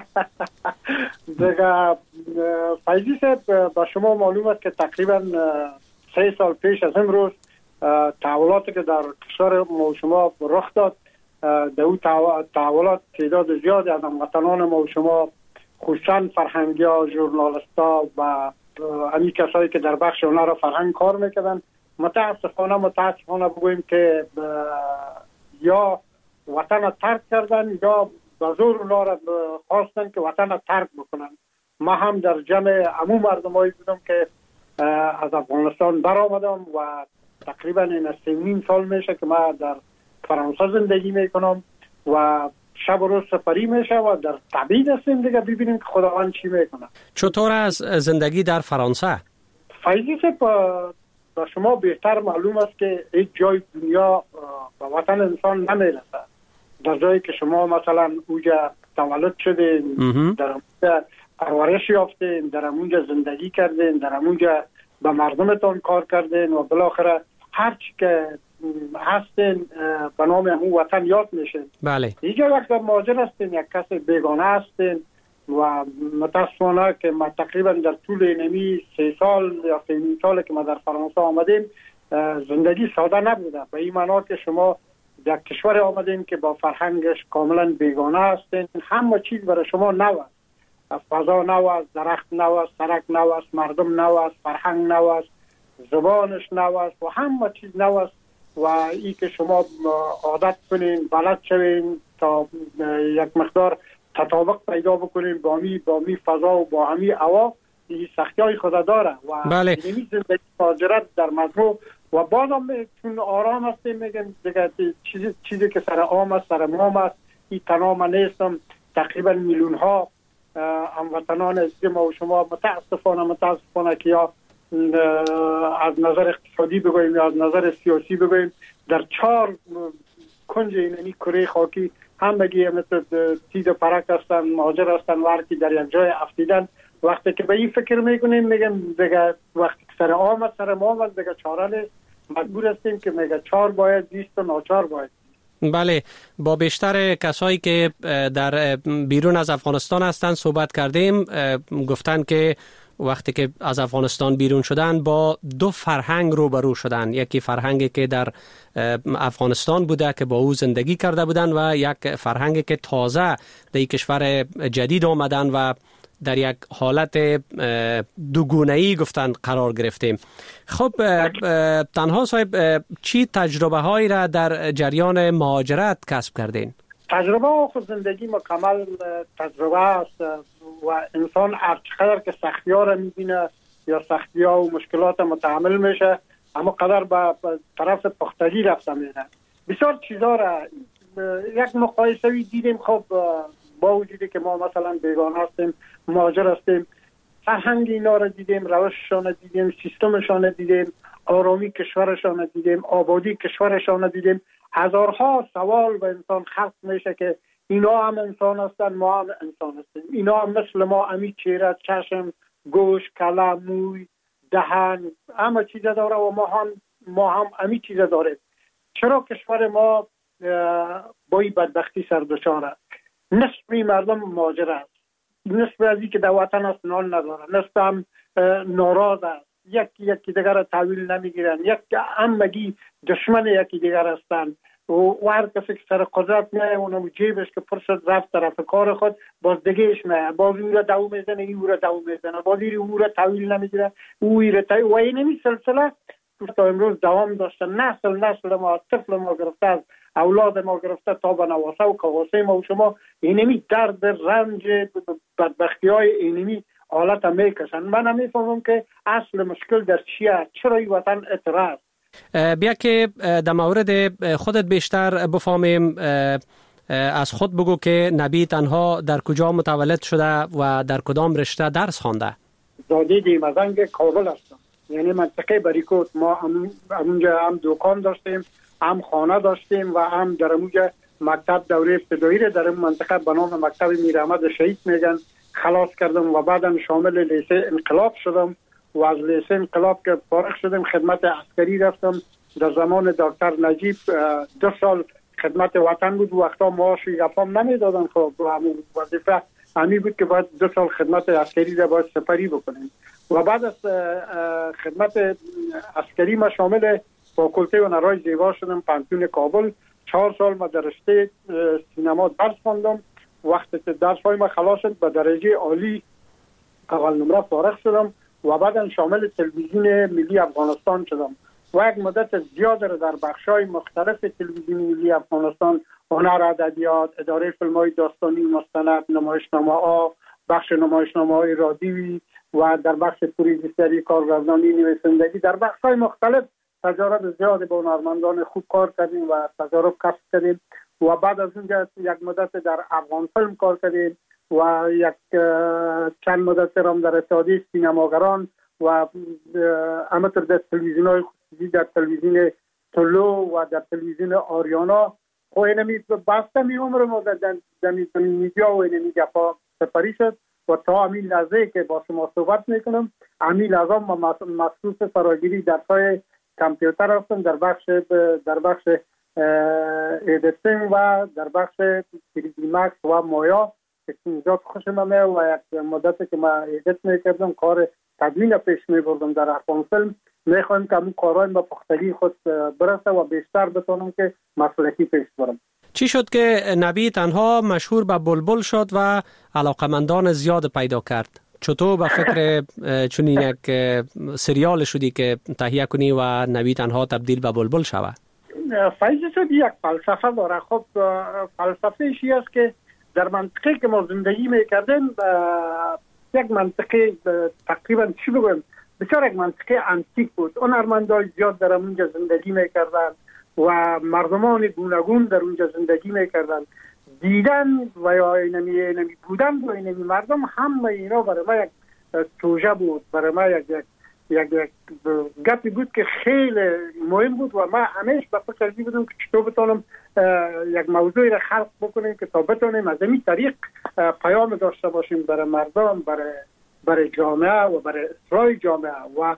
دیگه فیضی صاحب، با شما معلوم است که تقریبا سه سال پیش از امروز تحولاتی که در کشور ما و شما رخ داد، در اون تحولات تعداد زیادی از هموطنان ما و شما، خصوصا فرهنگی‌ها، ژورنالیست‌ها و همین کسایی که در بخش هنر و فرهنگ کار میکردن، متاسفانه متاسفانه بگوییم که یا وطن ترک کردن یا به زور اونا را خواستن که وطن ترک بکنن. ما هم در جمع عموم مردمایی بودم که از افغانستان برآمدم و تقریبا این سه سال میشه که ما در فرانسه زندگی میکنم و شب و روز سفری میشه و در تبعید هستیم دیگه، ببینیم که خداوند چی میکنه. چطور از زندگی در فرانسه؟ فیضی صاحب، با شما بهتر معلوم است که هیچ جای دنیا به وطن انسان نمیرسه. در جایی که شما مثلا اونجا تولد شدین، در اونجا پرورش یافتین، در اونجا زندگی کردین، در اونجا به مردمتون کار کردین و بالاخره هر چی که هستین به نام اون وطن یاد میشین. بله. اینجا وقت مهاجر هستین، یک کس بیگانه هستین و متاسفانه که ما تقریبا در طول نمی سه سال یا سه نیم سال که ما در فرانسه آمدیم زندگی ساده نبوده. به این معنا که شما در کشور آمدین که با فرهنگش کاملا بیگانه هستین، همه چیز برای شما نو است، فضا نو است، درخت نو است، سرک نو است، مردم نو است، فرهنگ نو است، زبانش نو است و همه چیز نو است و ای که شما عادت کنین، بلد شوین تا یک مقدار تطابق پیدا بکنین با می با می فضا و با همی هوا، این سختی های خود داره و بله. این زندگی مهاجرت در مجموع و بازم چون آرام هستیم میگن دیگه چیزی چیزی که سر عام است، سر مام است، این تنها نیستم. تقریبا میلیون ها هموطنان عزیز ما و شما متاسفانه متاسفانه که یا از نظر اقتصادی بگوییم یا از نظر سیاسی بگوییم در چهار کنج اینمی کره خاکی هم بگیم مثل تیز و پرک هستن، مهاجر هستن و هرکی در یک جای افتیدن. وقتی که به این فکر میکنیم میگم دیگه وقتی که سر آمد سر ما آمد دیگه چاره نیست، مجبور هستیم که میگه چهار باید دیست و ناچار باید. بله، با بیشتر کسایی که در بیرون از افغانستان هستند صحبت کردیم. گفتن که وقتی که از افغانستان بیرون شدن با دو فرهنگ روبرو شدن. یکی فرهنگی که در افغانستان بوده که با او زندگی کرده بودن و یک فرهنگی که تازه در کشور جدید آمدن و در یک حالت دوگونه‌ای گفتن قرار گرفتیم. خب تنها صاحب چی تجربه هایی را در جریان مهاجرت کسب کردین؟ تجربه و خود زندگی مکمل تجربه است و انسان هرچقدر که سختی ها را میبینه یا سختی ها و مشکلات متحمل میشه اما قدر به طرف پختگی رفته میره. بسیار چیزا را یک مقایسه‌ای دیدیم. خب با وجودی که ما مثلا بیگانه هستیم، مهاجر هستیم، فرهنگ اینا را دیدیم، روششان دیدیم، سیستمشان دیدیم، آرامی کشورشان دیدیم، آبادی کشورشان دیدیم. هزارها سوال به انسان خلق میشه که اینا هم انسان هستن، ما هم انسان هستیم. اینا هم مثل ما امی چهره، چشم، گوش، کله، موی، دهن، همه چیز داره و ما هم ما هم امی چیز داره. چرا کشور ما با این بدبختی سر دچاره؟ نصف مردم مهاجر است، نصف از این که در وطن است نان نداره، نصف هم ناراض است، یکی یکی دیگر را تحویل نمیگیرن، یک همگی دشمن یکی دیگر هستند و هر کسی که سر قدرت میه اونم جیبش که پر شد رفت طرف کار خود باز دیگهش میه، باز او را دو میزنه، او را دو میزنه، باز او را تحویل نمیگیره، او را تحویل و اینمی سلسله تا امروز دوام داشته. نسل نسل ما، طفل ما گرفته از اولاد ما گرفته تا به نواسه و کاواسه ما و شما اینمی درد رنج بدبختی های اینمی حالت هم میکشن. من هم میفهمم که اصل مشکل در چیه، چرا این وطن اعتراض. بیا که در مورد خودت بیشتر بفهمیم، از خود بگو که نبی تنها در کجا متولد شده و در کدام رشته درس خوانده؟ زاده دیمزنگ کابل هستم، یعنی منطقه بریکوت. ما هم اونجا هم دکان داشتیم، هم خانه داشتیم و هم در اونجا مکتب دوره ابتدایی را در اون منطقه به نام مکتب میرحمد شهید میگن خلاص کردم و بعدم شامل لیسه انقلاب شدم و از لیسه انقلاب که فارغ شدم خدمت عسکری رفتم. در زمان دکتر نجیب دو سال خدمت وطن بود، وقتا معاش یفام نمیدادن. خب همون وظیفه همی بود که باید دو سال خدمت عسکری را باید سپری بکنیم و بعد از خدمت عسکری ما شامل فاکولته هنرهای زیبا شدم پانتون کابل. چهار سال ما در رشته سینما درس خواندم. وقتی که درس های ما خلاص شد به درجه عالی اول نمره فارغ شدم و بعد شامل تلویزیون ملی افغانستان شدم و یک مدت زیاد را در بخش‌های مختلف تلویزیون ملی افغانستان، هنر، ادبیات، اداره فیلم‌های داستانی مستند، نمایشنامه‌ها، بخش نمایشنامه‌های رادیویی و در بخش پروژه‌سازی، کارگردانی، نویسندگی، در بخش‌های مختلف تجارب زیاد با هنرمندان خوب کار کردیم و تجارب کسب کردیم و بعد از اونجا یک مدت در افغان فیلم کار کردیم و یک چند مدت هم در اتحادیه سینماگران و همینطور در تلویزیون‌های خصوصی، در تلویزیون تلو و در تلویزیون آریانا. خب اینمی بسته می عمر ما در میدیا و اینمی گفا سپری شد و تا همین لحظه که با شما صحبت میکنم همین لحظه ما مخصوص فراگیری در پای کامپیوتر هستم، در بخش در بخش ایدیتینگ و در بخش تری دی مکس و مایا که اینجا خوشم میاد و یک مدتی که ما ایدیت میکردم کار تدوین پیش میبردم در افغان فیلم. میخوایم که همون کارهای با پختگی خود برسه و بیشتر بتونم که مسلکی پیش برم. چی شد که نبی تنها مشهور به بلبل شد و علاقمندان زیاد پیدا کرد؟ چطور به فکر چنین یک سریال شدی که تهیه کنی و نبی تنها تبدیل به بلبل شود؟ فیض شد یک فلسفه داره. خب فلسفه ایشی است که در منطقه که ما زندگی میکردیم یک منطقه تقریبا چی بگویم بسیار یک منطقه انتیک بود. هنرمندان زیاد در اونجا زندگی میکردن و مردمان گوناگون در اونجا زندگی میکردن. دیدن و یا اینمی اینمی بودن و اینمی مردم همه اینا برای ما یک توجه بود، برای ما یک, یک یک یک گپی بود که خیلی مهم بود و ما همیشه به فکر بودم که چطور بتونم یک موضوعی را خلق بکنیم که تا بتونیم از این طریق پیام داشته باشیم برای مردم، برای برای جامعه و برای اصلاح جامعه. و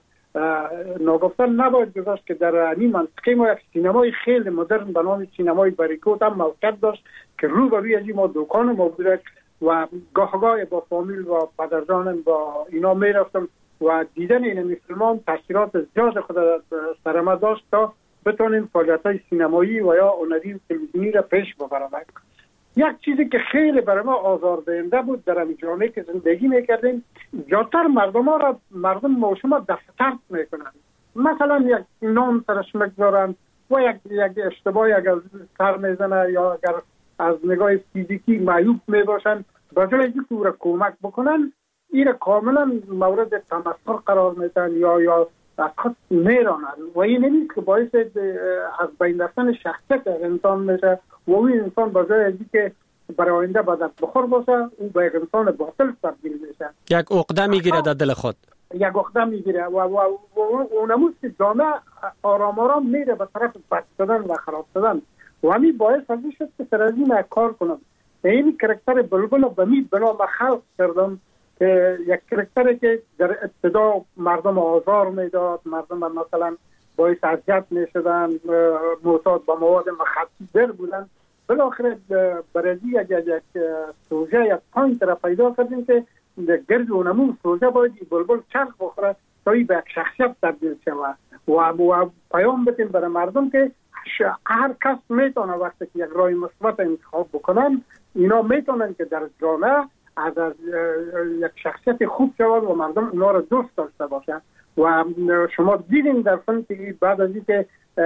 ناگفتن نباید گذاشت که در این منطقه ما یک سینمای خیلی مدرن به نام سینمای بریکوت هم موقعیت داشت که رو به روی از این ما دکان ما بوده و گاه گاه با فامیل و پدرجانم با اینا می رفتم و دیدن این فیلم تاثیرات زیاد خود سر ما داشت تا بتونیم فعالیت‌های سینمایی و یا هنری و تلویزیونی را پیش ببریم. یک چیزی که خیلی برای ما آزاردهنده بود در این جامعه که زندگی میکردیم، زیادتر مردم ها را مردم ما شما دفتر میکنن، مثلا یک نام سرش میگذارن و یک یک اشتباه اگر سر میزنه یا اگر از نگاه فیزیکی معیوب میباشن، به جای اینکه او را کمک بکنن این را کاملا مورد تمسخر قرار میدن یا یا از خود میرانن و این نیست که باعث از بین رفتن شخصیت انسان میشه و اون انسان به جای از اینکه برای آینده به دست بخور باشه او به یک انسان باطل تبدیل میشه، یک عقده میگیره در دل خود، یک عقده میگیره و و اونموز که جامعه آرام آرام میره به طرف بد شدن و خراب شدن و همین باعث از این شد که سر از این کار کنم. این کرکتر بلبل به می بنا به خلق کردم که یک کرکتری که در ابتدا مردم آزار میداد، مردم مثلا باعث اذیت میشدن، معتاد به مواد مخدر بودن، بالاخره برای یک یک سوژه یک پوینت را پیدا کردیم که گرد اونمون سوژه باید بلبل چرخ بخوره تا این به یک شخصیت تبدیل شود و, و پیام بدیم برای مردم که هر کس میتونه وقتی که یک راه مثبت انتخاب بکنن اینا میتونن که در جامعه از, از یک شخصیت خوب شود و مردم اونا را دوست داشته باشن. و شما دیدین در فیلم که بعد از اینکه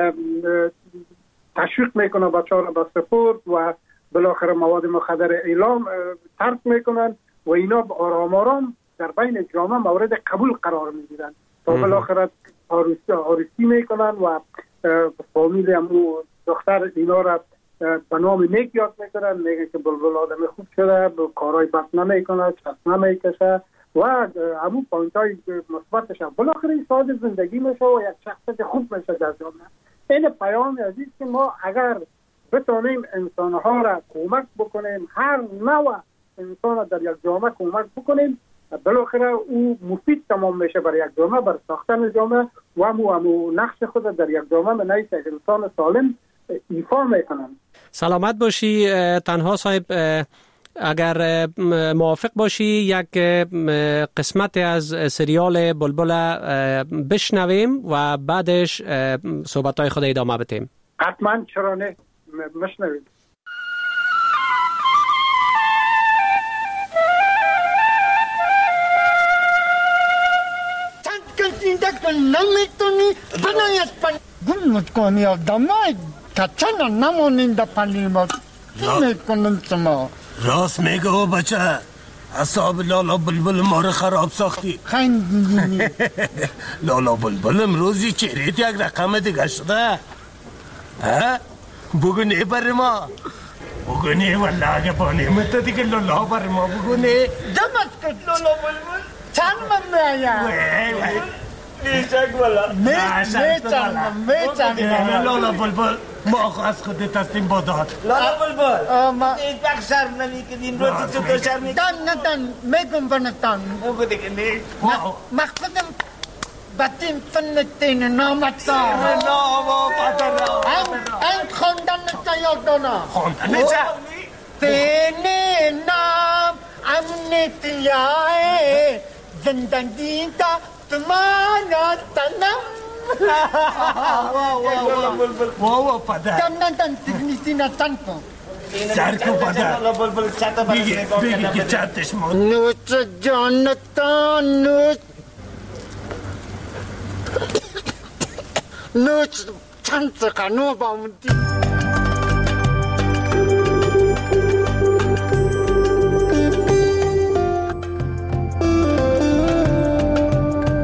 تشویق میکنه بچه‌ها را به سپورت و بالاخره مواد مخدر اعلام ترک میکنن و اینا آرام آرام در بین جامعه مورد قبول قرار میگیرن تا بالاخره عروسی عروسی میکنن و فامیل همو دختر اینا را به نام نیک یاد میکنن، میگه که بلبل آدم خوب شده، کارهای بد نمیکنه، چشم نمیکشه و همون پوینت های مثبتش هم بالاخره ساده زندگی میشه و یک شخصیت خوب میشه در جامعه. این پیام عزیز که ما اگر بتونیم انسانها را کمک بکنیم، هر نوع انسان در یک جامعه کمک بکنیم، بالاخره او مفید تمام میشه برای یک جامعه، برای ساختن جامعه و همو همو نقش خود در یک جامعه من یک انسان سالم ایفا میکنم. سلامت باشی. تنها صاحب اگر موافق باشی یک قسمت از سریال بلبل بشنویم و بعدش صحبت‌های خود ادامه بدیم. حتما، چرا نه، بشنویم. که نمیتونی بنایت پن گمت کنی آدمای کچنا نمونین دا پنیمات نمیکنن شما. راست میگه و بچه، اصاب لالا بلبل ما رو خراب ساختی. خیلی لالا بلبل امروزی چهرهت یک رقم دیگه شده. ها؟ بگو نه بر ما، بگو نه والله اگه با نعمت دیگه لالا بر ما بگو نه. دمت کن لالا بلبل چند من میایم نیشک والا میچنم میچنم لالا بلبل ما از خود تستیم با داد. لالا بلبل این وقت شرم نمی کدیم رو تو تو شرم نمی تن نتن میگم بنتن بگو دیگه نی مخفدم باتیم فنتین نامتا ناما پاتر این خوندن نتا یاد دانا خوندن نتا تینی نام امنیتیای زندگی تا تمانا تنم واو واو پدر تن تن تکنیسی نتنکو سرکو پدر بگی بگی که چندش مون نوچ جانتا نوچ نوچ چند سخنو بامدی.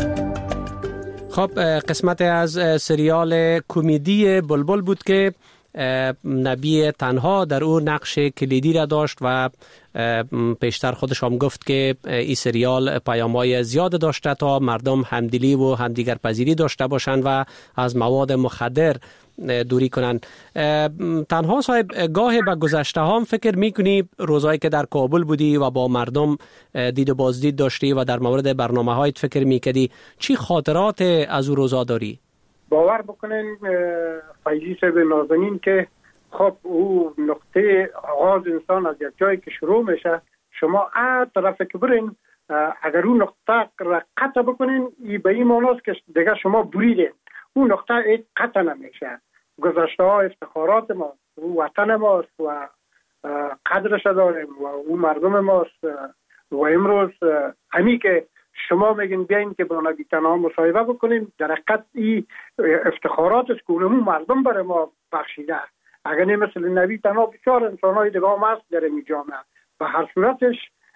خب قسمت از سریال کمدی بلبل بود که نبی تنها در او نقش کلیدی را داشت و پیشتر خودش هم گفت که این سریال پیام‌های زیاد داشته تا مردم همدلی و همدیگر پذیری داشته باشند و از مواد مخدر دوری کنند. تنها صاحب گاه به گذشته هم فکر میکنی روزایی که در کابل بودی و با مردم دید و بازدید داشتی و در مورد برنامه هایت فکر میکردی، چی خاطرات از او روزا داری؟ باور بکنین فیضی صاحب نازنین که خب او نقطه آغاز انسان از یک جایی که شروع میشه، شما ا طرف که برین اگر اون نقطه را قطع بکنین ای به این معناست که دیگه شما بریدین، اون نقطه ای قطع نمیشه. گذشته ها افتخارات ما، او وطن ماست و قدرش داریم و او مردم ماست و امروز همی که شما میگین بیاین که با نبی تنها مصاحبه بکنیم، در حقیقت ای افتخارات است که اونمون مردم برای ما بخشیده. اگر نه مثل نبی تنها بسیار انسان های دیگه هم هست در این جامعه و هر صورتش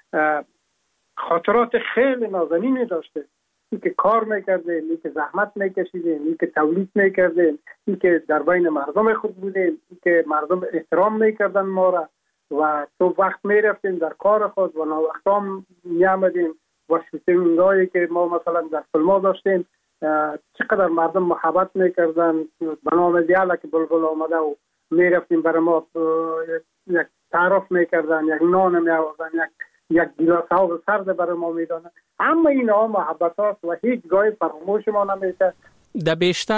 خاطرات خیلی نازنینی داشته. این که کار میکرده، این که زحمت میکشیده، این که تولید میکرده، این که در بین مردم خود بوده، این که مردم احترام میکردن ما را و تو وقت میرفتیم در کار خود و وقت هم میامدیم و شوتینگایی که ما مثلا در فیلم داشتیم چقدر مردم محبت میکردن. به نام دیالا که بلبل آمده و میرفتیم برای ما یک تعارف میکردن، یک نان میآوردن، یک یک گیلاس آب سرد برای ما میدانن. اما این ها محبت هاست و هیچ گاهی فراموش ما نمیشه. در بیشتر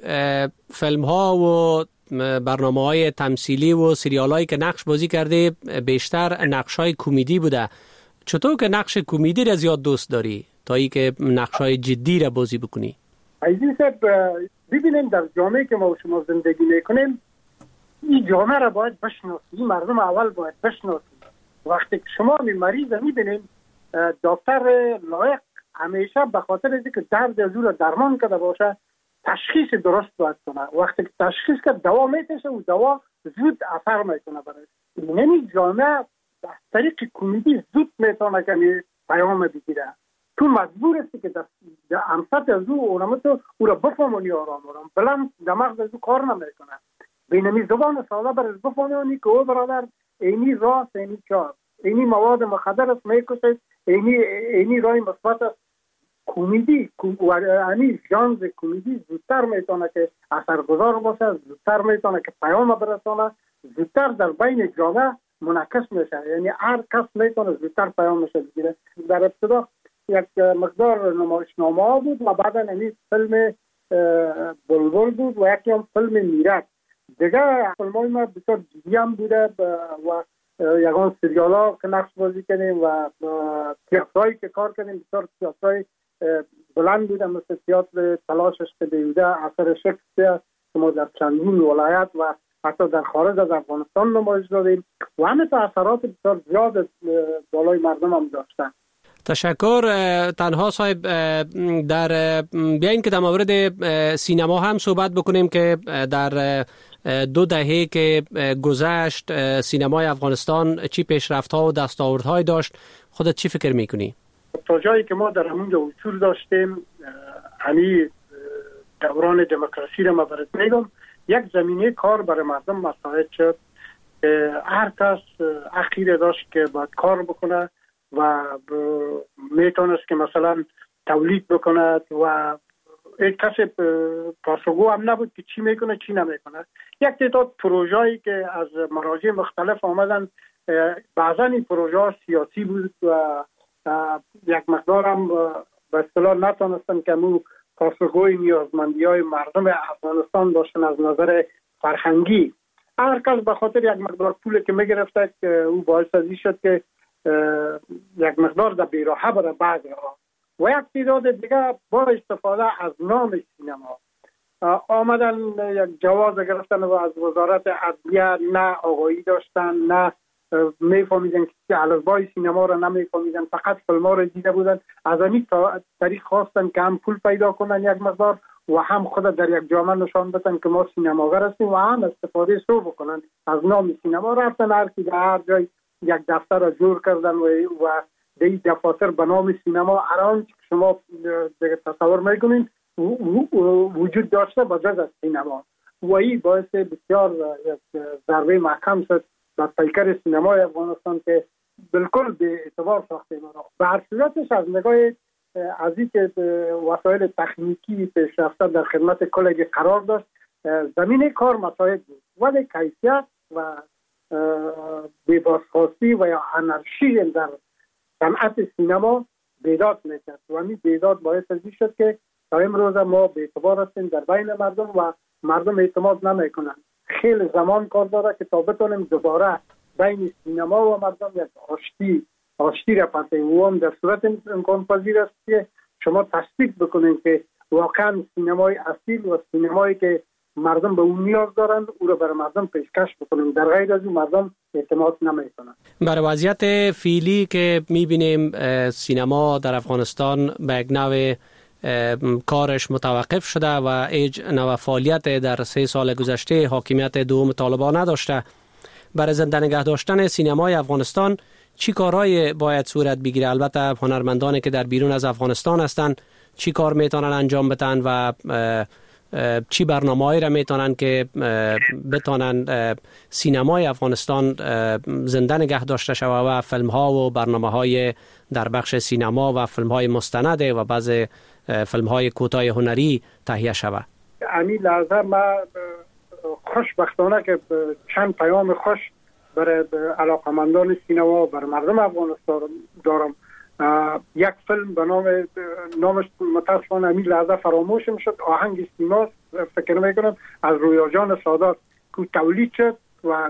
فیلم ها و برنامه های تمثیلی و سریال هایی که نقش بازی کرده بیشتر نقش های کمدی بوده. چطور که نقش کمدی را زیاد دوست داری تا ای که نقش های جدی را بازی بکنی؟ عزیز صاحب ببینیم در جامعه که ما شما زندگی میکنیم این جامعه را باید بشناسیم، مردم اول باید بشناسیم. وقتی که شما می مریض میبینیم دکتر لایق همیشه به خاطر اینکه درد از او را درمان کرده باشه تشخیص درست باید کنه. وقتی که تشخیص که دوا میتشه و دوا زود اثر میکنه برای یعنی جامعه از طریق کمدی زود میتونه که پیام بگیره. تو مجبور هستی که در امسط از او اونم تو او را بفهمونی آرام آرام بلند دماغ از او کار نمیکنه. بینمی زبان ساده برای بفهمونی که او برادر اینی راست اینی چار اینی مواد مخدر است میکشد، اینی اینی رای مثبت است. کمدی یعنی ژانر کمدی زودتر میتونه که اثرگذار باشه، زودتر میتونه که پیام برسونه، زودتر در بین جامعه منعکس میشه. یعنی هر کس میتونه زودتر پیامش بگیره. در ابتدا یک مقدار نمایشنامه ها بود و بعدا این فیلم بلبل بود و یکی هم فیلم میرد. دیگه فیلم های ما بسیار جدی هم بوده و یکان سریال ها که نقش بازی کنیم و تیاترهایی که کار کنیم بسیار تیاترهای بلند بوده مثل تیاتر تلاشش که بیوده اثر شکسپیر که ما در چندین ولایت و حتی در خارج از افغانستان نمایش دادیم و همه تا اثرات بسیار زیاد بالای مردم هم داشتن. تشکر. تنها صاحب در بیاین که در مورد سینما هم صحبت بکنیم که در دو دهه که گذشت سینمای افغانستان چی پیشرفت‌ها و دستاوردهای داشت، خودت چی فکر میکنی؟ تا جایی که ما در همونجا حضور داشتیم همین دوران دموکراسی را ما برات میگم، یک زمینه کار برای مردم مساعد شد. هر کس اخیره داشت که باید کار بکنه و میتونست که مثلا تولید بکند و یک کسی پاسخگو هم نبود که چی میکنه چی نمیکنه. یک تعداد پروژه‌ای که از مراجع مختلف آمدن، بعضا این پروژه سیاسی بود و یک مقدار هم به اصطلاح نتونستن که مو پاسخگوی نیازمندی‌های مردم افغانستان باشن از نظر فرهنگی. هر کس به خاطر یک مقدار پول که میگرفته که او باعث ازی شد که یک مقدار در بیراهه برای بعضی ها و یک تعداد دیگه با استفاده از نام سینما آمدن یک جواز گرفتن و از وزارت عدلیه نه آگاهی داشتن، نه میفهمیدن که الفبای سینما را نمیفهمیدن، فقط فیلم ها را دیده بودن. از این طریق خواستن که هم پول پیدا کنن یک مقدار و هم خود در یک جامعه نشان بدن که ما سینماگر هستیم و هم استفاده سو بکنن از نام سینما. رفتن هر کی در هر جای یک دفتر را جور کردن و و دی دفاتر به نام سینما هران که شما تصور میکنین وجود داشته با جز از سینما و این باعث بسیار ضربه محکم شد بر پیکر سینمای افغانستان که بالکل به اعتبار ساخته ما. به هر صورتش از نگاه از اینکه وسایل تکنیکی پیشرفته در خدمت کلگی قرار داشت، زمینه کار مساعد بود، ولی کیفیت و بی‌بازخواستی و یا انارشی در صنعت سینما بیداد میکرد و همین بیداد باعث از این شد که تا امروز ما به اعتبار هستیم در بین مردم و مردم اعتماد نمیکنن. خیلی زمان کار داره که تا بتونیم دوباره بین سینما و مردم یک آشتی آشتی را پسیم و هم در صورت امکان پذیر است که شما تصدیق بکنید که واقعا سینمای اصیل و سینمایی که مردم به اون نیاز دارند او را برای مردم پیشکش بکنیم، در غیر از اون مردم اعتماد نمیکنن. برای وضعیت فعلی که میبینیم سینما در افغانستان به یک نوع کارش متوقف شده و هیچ نوع فعالیت در سه سال گذشته حاکمیت دوم طالبان نداشته، برای زنده نگه داشتن سینمای افغانستان چی کارهای باید صورت بگیره؟ البته هنرمندانی که در بیرون از افغانستان هستند چی کار میتونن انجام بدن و چی برنامه‌ای را میتونن که بتونن سینمای افغانستان زنده نگه داشته شود و فیلم ها و برنامه های در بخش سینما و فیلم های مستند و بعض فیلم های کوتاه هنری تهیه شود؟ امی لحظه ما خوشبختانه که چند پیام خوش برای علاقمندان سینما و برای مردم افغانستان دارم. یک فیلم به نام نامش متاسفانه همین لحظه فراموش میشد، آهنگ سینما فکر میکنم از رویا جان سادات که تولید شد و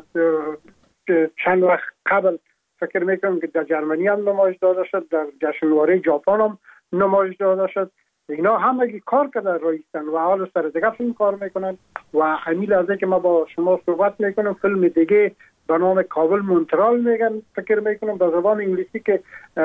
چند وقت قبل فکر میکنم که در جرمنی هم نمایش داده شد، در جشنواره ژاپن هم نمایش داده شد. اینا همگی کار کرده رایستن و حال سر دیگه فیلم کار میکنن و همین لحظه که ما با شما صحبت میکنم فیلم دیگه به نام کابل مونترال میگن، فکر میکنم به زبان انگلیسی که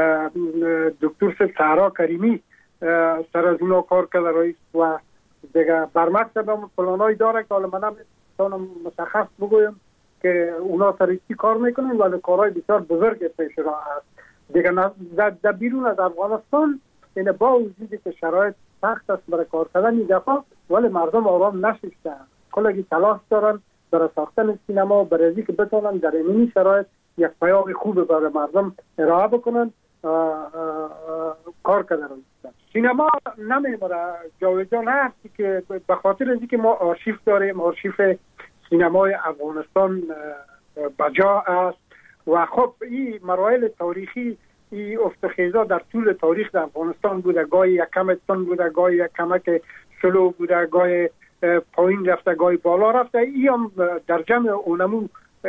دکتر سهرا کریمی سر از اونا کار کرده رئیس و دیگه برمکتب هم پلانای داره که حالا من نمیتونم مشخص بگویم که اونا سر چی کار میکنن ولی کارهای بسیار بزرگ پیش را هست. دیگه در بیرون از افغانستان این با وجودی که شرایط سخت است برای کار کردن این دفعه ولی مردم آرام نشستن، کلگی تلاش دارن برای ساختن سینما، برای اینکه که بتونن در این شرایط یک پیام خوب برای مردم ارائه بکنن کار کردن. سینما نمیمونه جاویدان هستی که به خاطر اینکه ما آرشیف داریم، آرشیف سینمای افغانستان بجا است و خب این مراحل تاریخی این افتخیزا در طول تاریخ در افغانستان بوده، گاهی یک کم تون بوده، گاهی یک کمک سلو بوده، گاهی پایین رفته، گاهی بالا رفته. این هم در جمع اونمو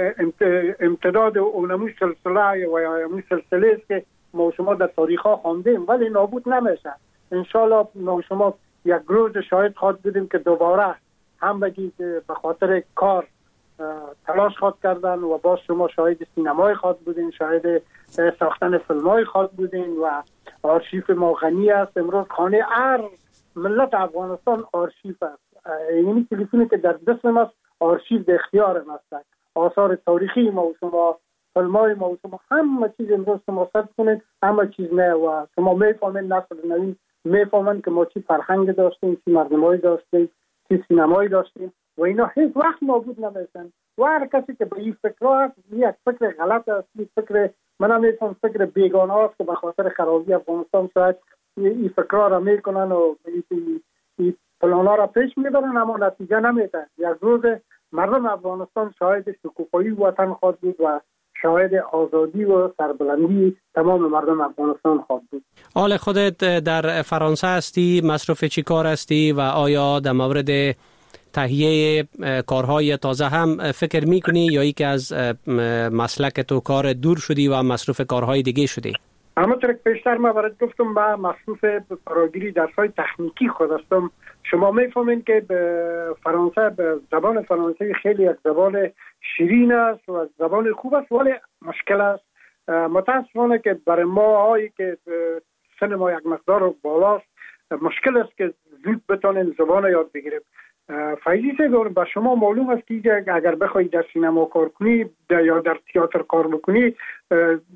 امتداد اونمو سلسله و یا اونمو سلسله است که ما شما در تاریخ ها خواندیم ولی نابود نمیشه. انشالله ما شما یک روز شاید خواهد بودیم که دوباره هم بگید به خاطر کار تلاش خواهد کردن و باز شما شاهد سینمای خواهد بودین، شاهد ساختن فیلمای خواهد بودین و آرشیف ما غنی است. امروز خانه هر ملت افغانستان آرشیف است، یعنی تلفنی که در دست ما آرشیف به اختیار ما است. آثار تاریخی ما و شما، فیلمای ما و شما، همه چیز امروز شما ثبت کنید، همه چیز نه و شما میفهمید، نسل نوین میفهمند که ما چی فرهنگ داشتیم، چی مردمایی داشتیم، چی سینمایی داشتیم و اینا هیچ وقت نابود نمیشن. و هر کسی که به این فکر هست یک فکر غلط است، یک فکر من نمیفهم فکر بیگانه است که به خاطر خرابی افغانستان شاید این فکرها را میکنن و این پلانا را پیش میبرن اما نتیجه نمیده. یک روز مردم افغانستان شاهد شکوفایی وطن خواهد بود و شاهد آزادی و سربلندی تمام مردم افغانستان خواهد بود. حال خودت در فرانسه هستی، مصروف چی کار هستی و آیا در مورد تهیه کارهای تازه هم فکر میکنی یا ای که از مسلک تو کار دور شدی و مصروف کارهای دیگه شدی؟ همونطور که پیشتر ما برات گفتم من مصروف فراگیری درس‌های تکنیکی خود هستم. شما میفهمین که به فرانسه به زبان فرانسوی خیلی یک زبان شیرین است و زبان خوب است ولی مشکل است. متاسفانه که برای ما هایی که سن ما یک مقدار بالاست مشکل است که زود بتونیم زبان یاد بگیریم. فایده داره به شما معلوم است که اگر بخواید در سینما کار کنی یا در تئاتر کار بکنی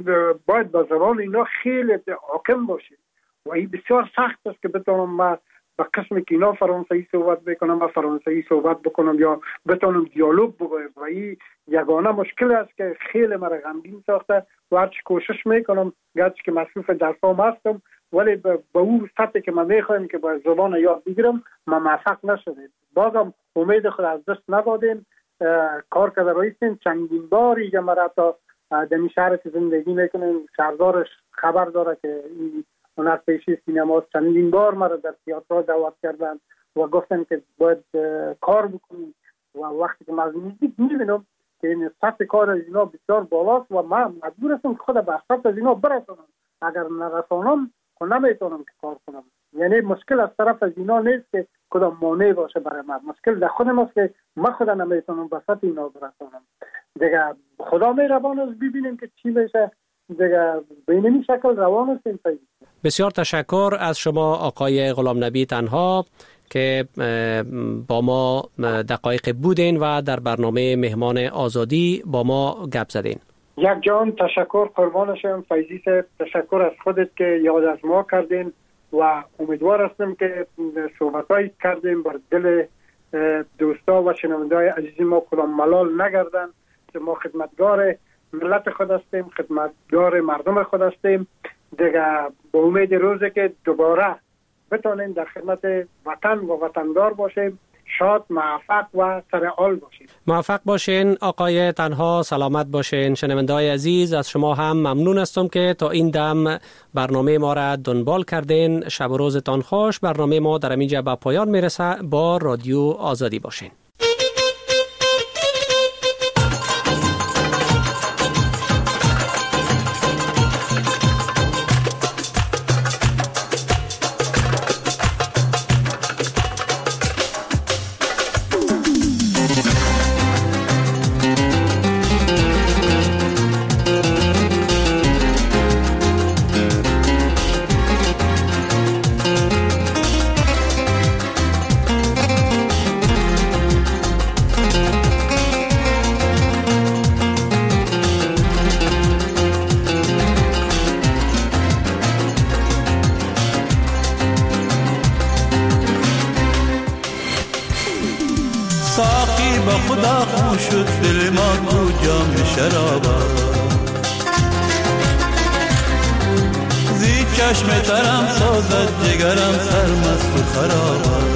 باید با زبان اینا خیلی حاکم باشید و این بسیار سخت است که بتونم ما به قسم که اینا فرانسوی صحبت بکنم من فرانسوی صحبت بکنم یا بتونم دیالوگ بگویم و این یگانه مشکل است که خیلی مرا غمگین ساخته و هرچی کوشش میکنم گرچه که مصروف درسام هستم ولی به اون سطحی که من میخوایم که با زبان یاد بگیرم من موفق نشدیم. بازم امید خود از دست ندادیم، کار کرده رایستیم چندین بار اینجا مرا تا دمی شهر که زندگی میکنیم شهردارش خبر داره که این هنرپیشه سینما چندین بار مرا در تئاتر دعوت کردن و گفتن که باید کار بکنیم و وقتی که من نزدیک میبینم که این سطح کار از اینا بسیار بالاست و من مجبور هستم که خود به سطح از اینا برسونم، اگر نرسانم که نمیتونم که کار کنم. یعنی مشکل از طرف از اینا نیست که کدام مانع باشه برای من، مشکل در خودم است که من خود نمیتونم به سطح اینا برسونم. دیگه خدا مهربان است ببینیم که چی میشه. دیگه به این شکل روان است. بسیار تشکر از شما آقای غلام نبی تنها که با ما دقایق بودین و در برنامه مهمان آزادی با ما گپ زدین. یک جان تشکر قربانشم فیضی صاحب، تشکر از خودت که یاد از ما کردین و امیدوار هستم که صحبتایی کردیم بر دل دوستا و شنونده‌های عزیز ما کدام ملال نگردن که ما خدمتگار ملت خود هستیم، خدمتگار مردم خود هستیم. دیگه با امید روزی که دوباره بتونیم در خدمت وطن و وطندار باشیم، شاد، موفق و سرحال باشیم. موفق باشین آقای تنها، سلامت باشین. شنونده‌های عزیز از شما هم ممنون هستم که تا این دم برنامه ما را دنبال کردین. شب و روزتان خوش. برنامه ما در اینجا به پایان میرسه. با رادیو آزادی باشین. چشم ترم سازد جگرم سرمست و خرابم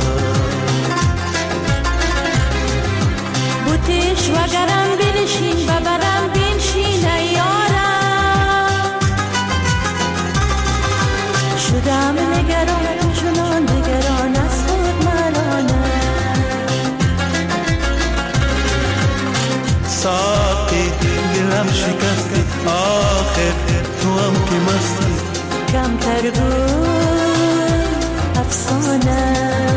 بوتش و گرم بنشین ببرم بنشین ایارم شدم نگران چنان نگران از خود ملانم ساقی دلم شکستی آخر تو هم که مستی کم ترگون افسانه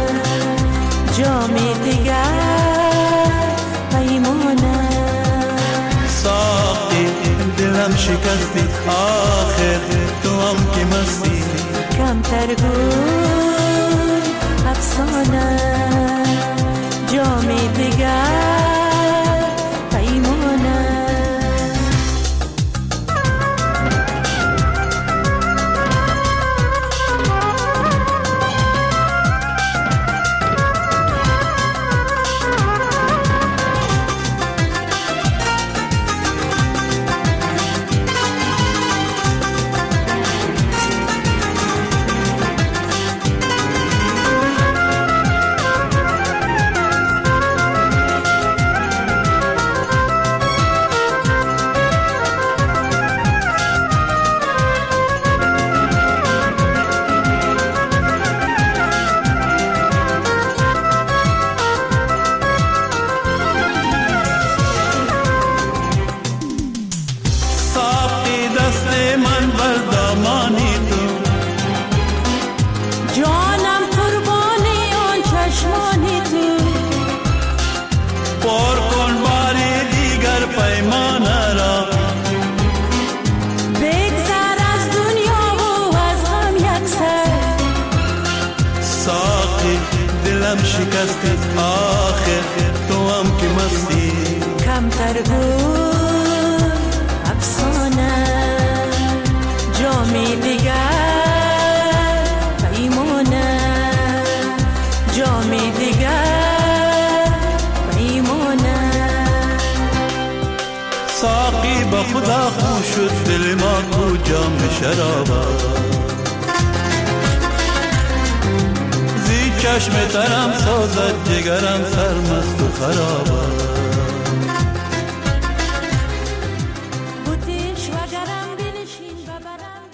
جامی دیگر پیمانه ساقی دلم شکستی آخر تو هم که مستی کم ترگون افسانه جامی دیگر پیمانه شکستی آخر تو هم که مستی کم ترگون افسانه جامی دیگر پیمانه جام شرابت زی چشم ترم سازد جگرم سرمست و خرابت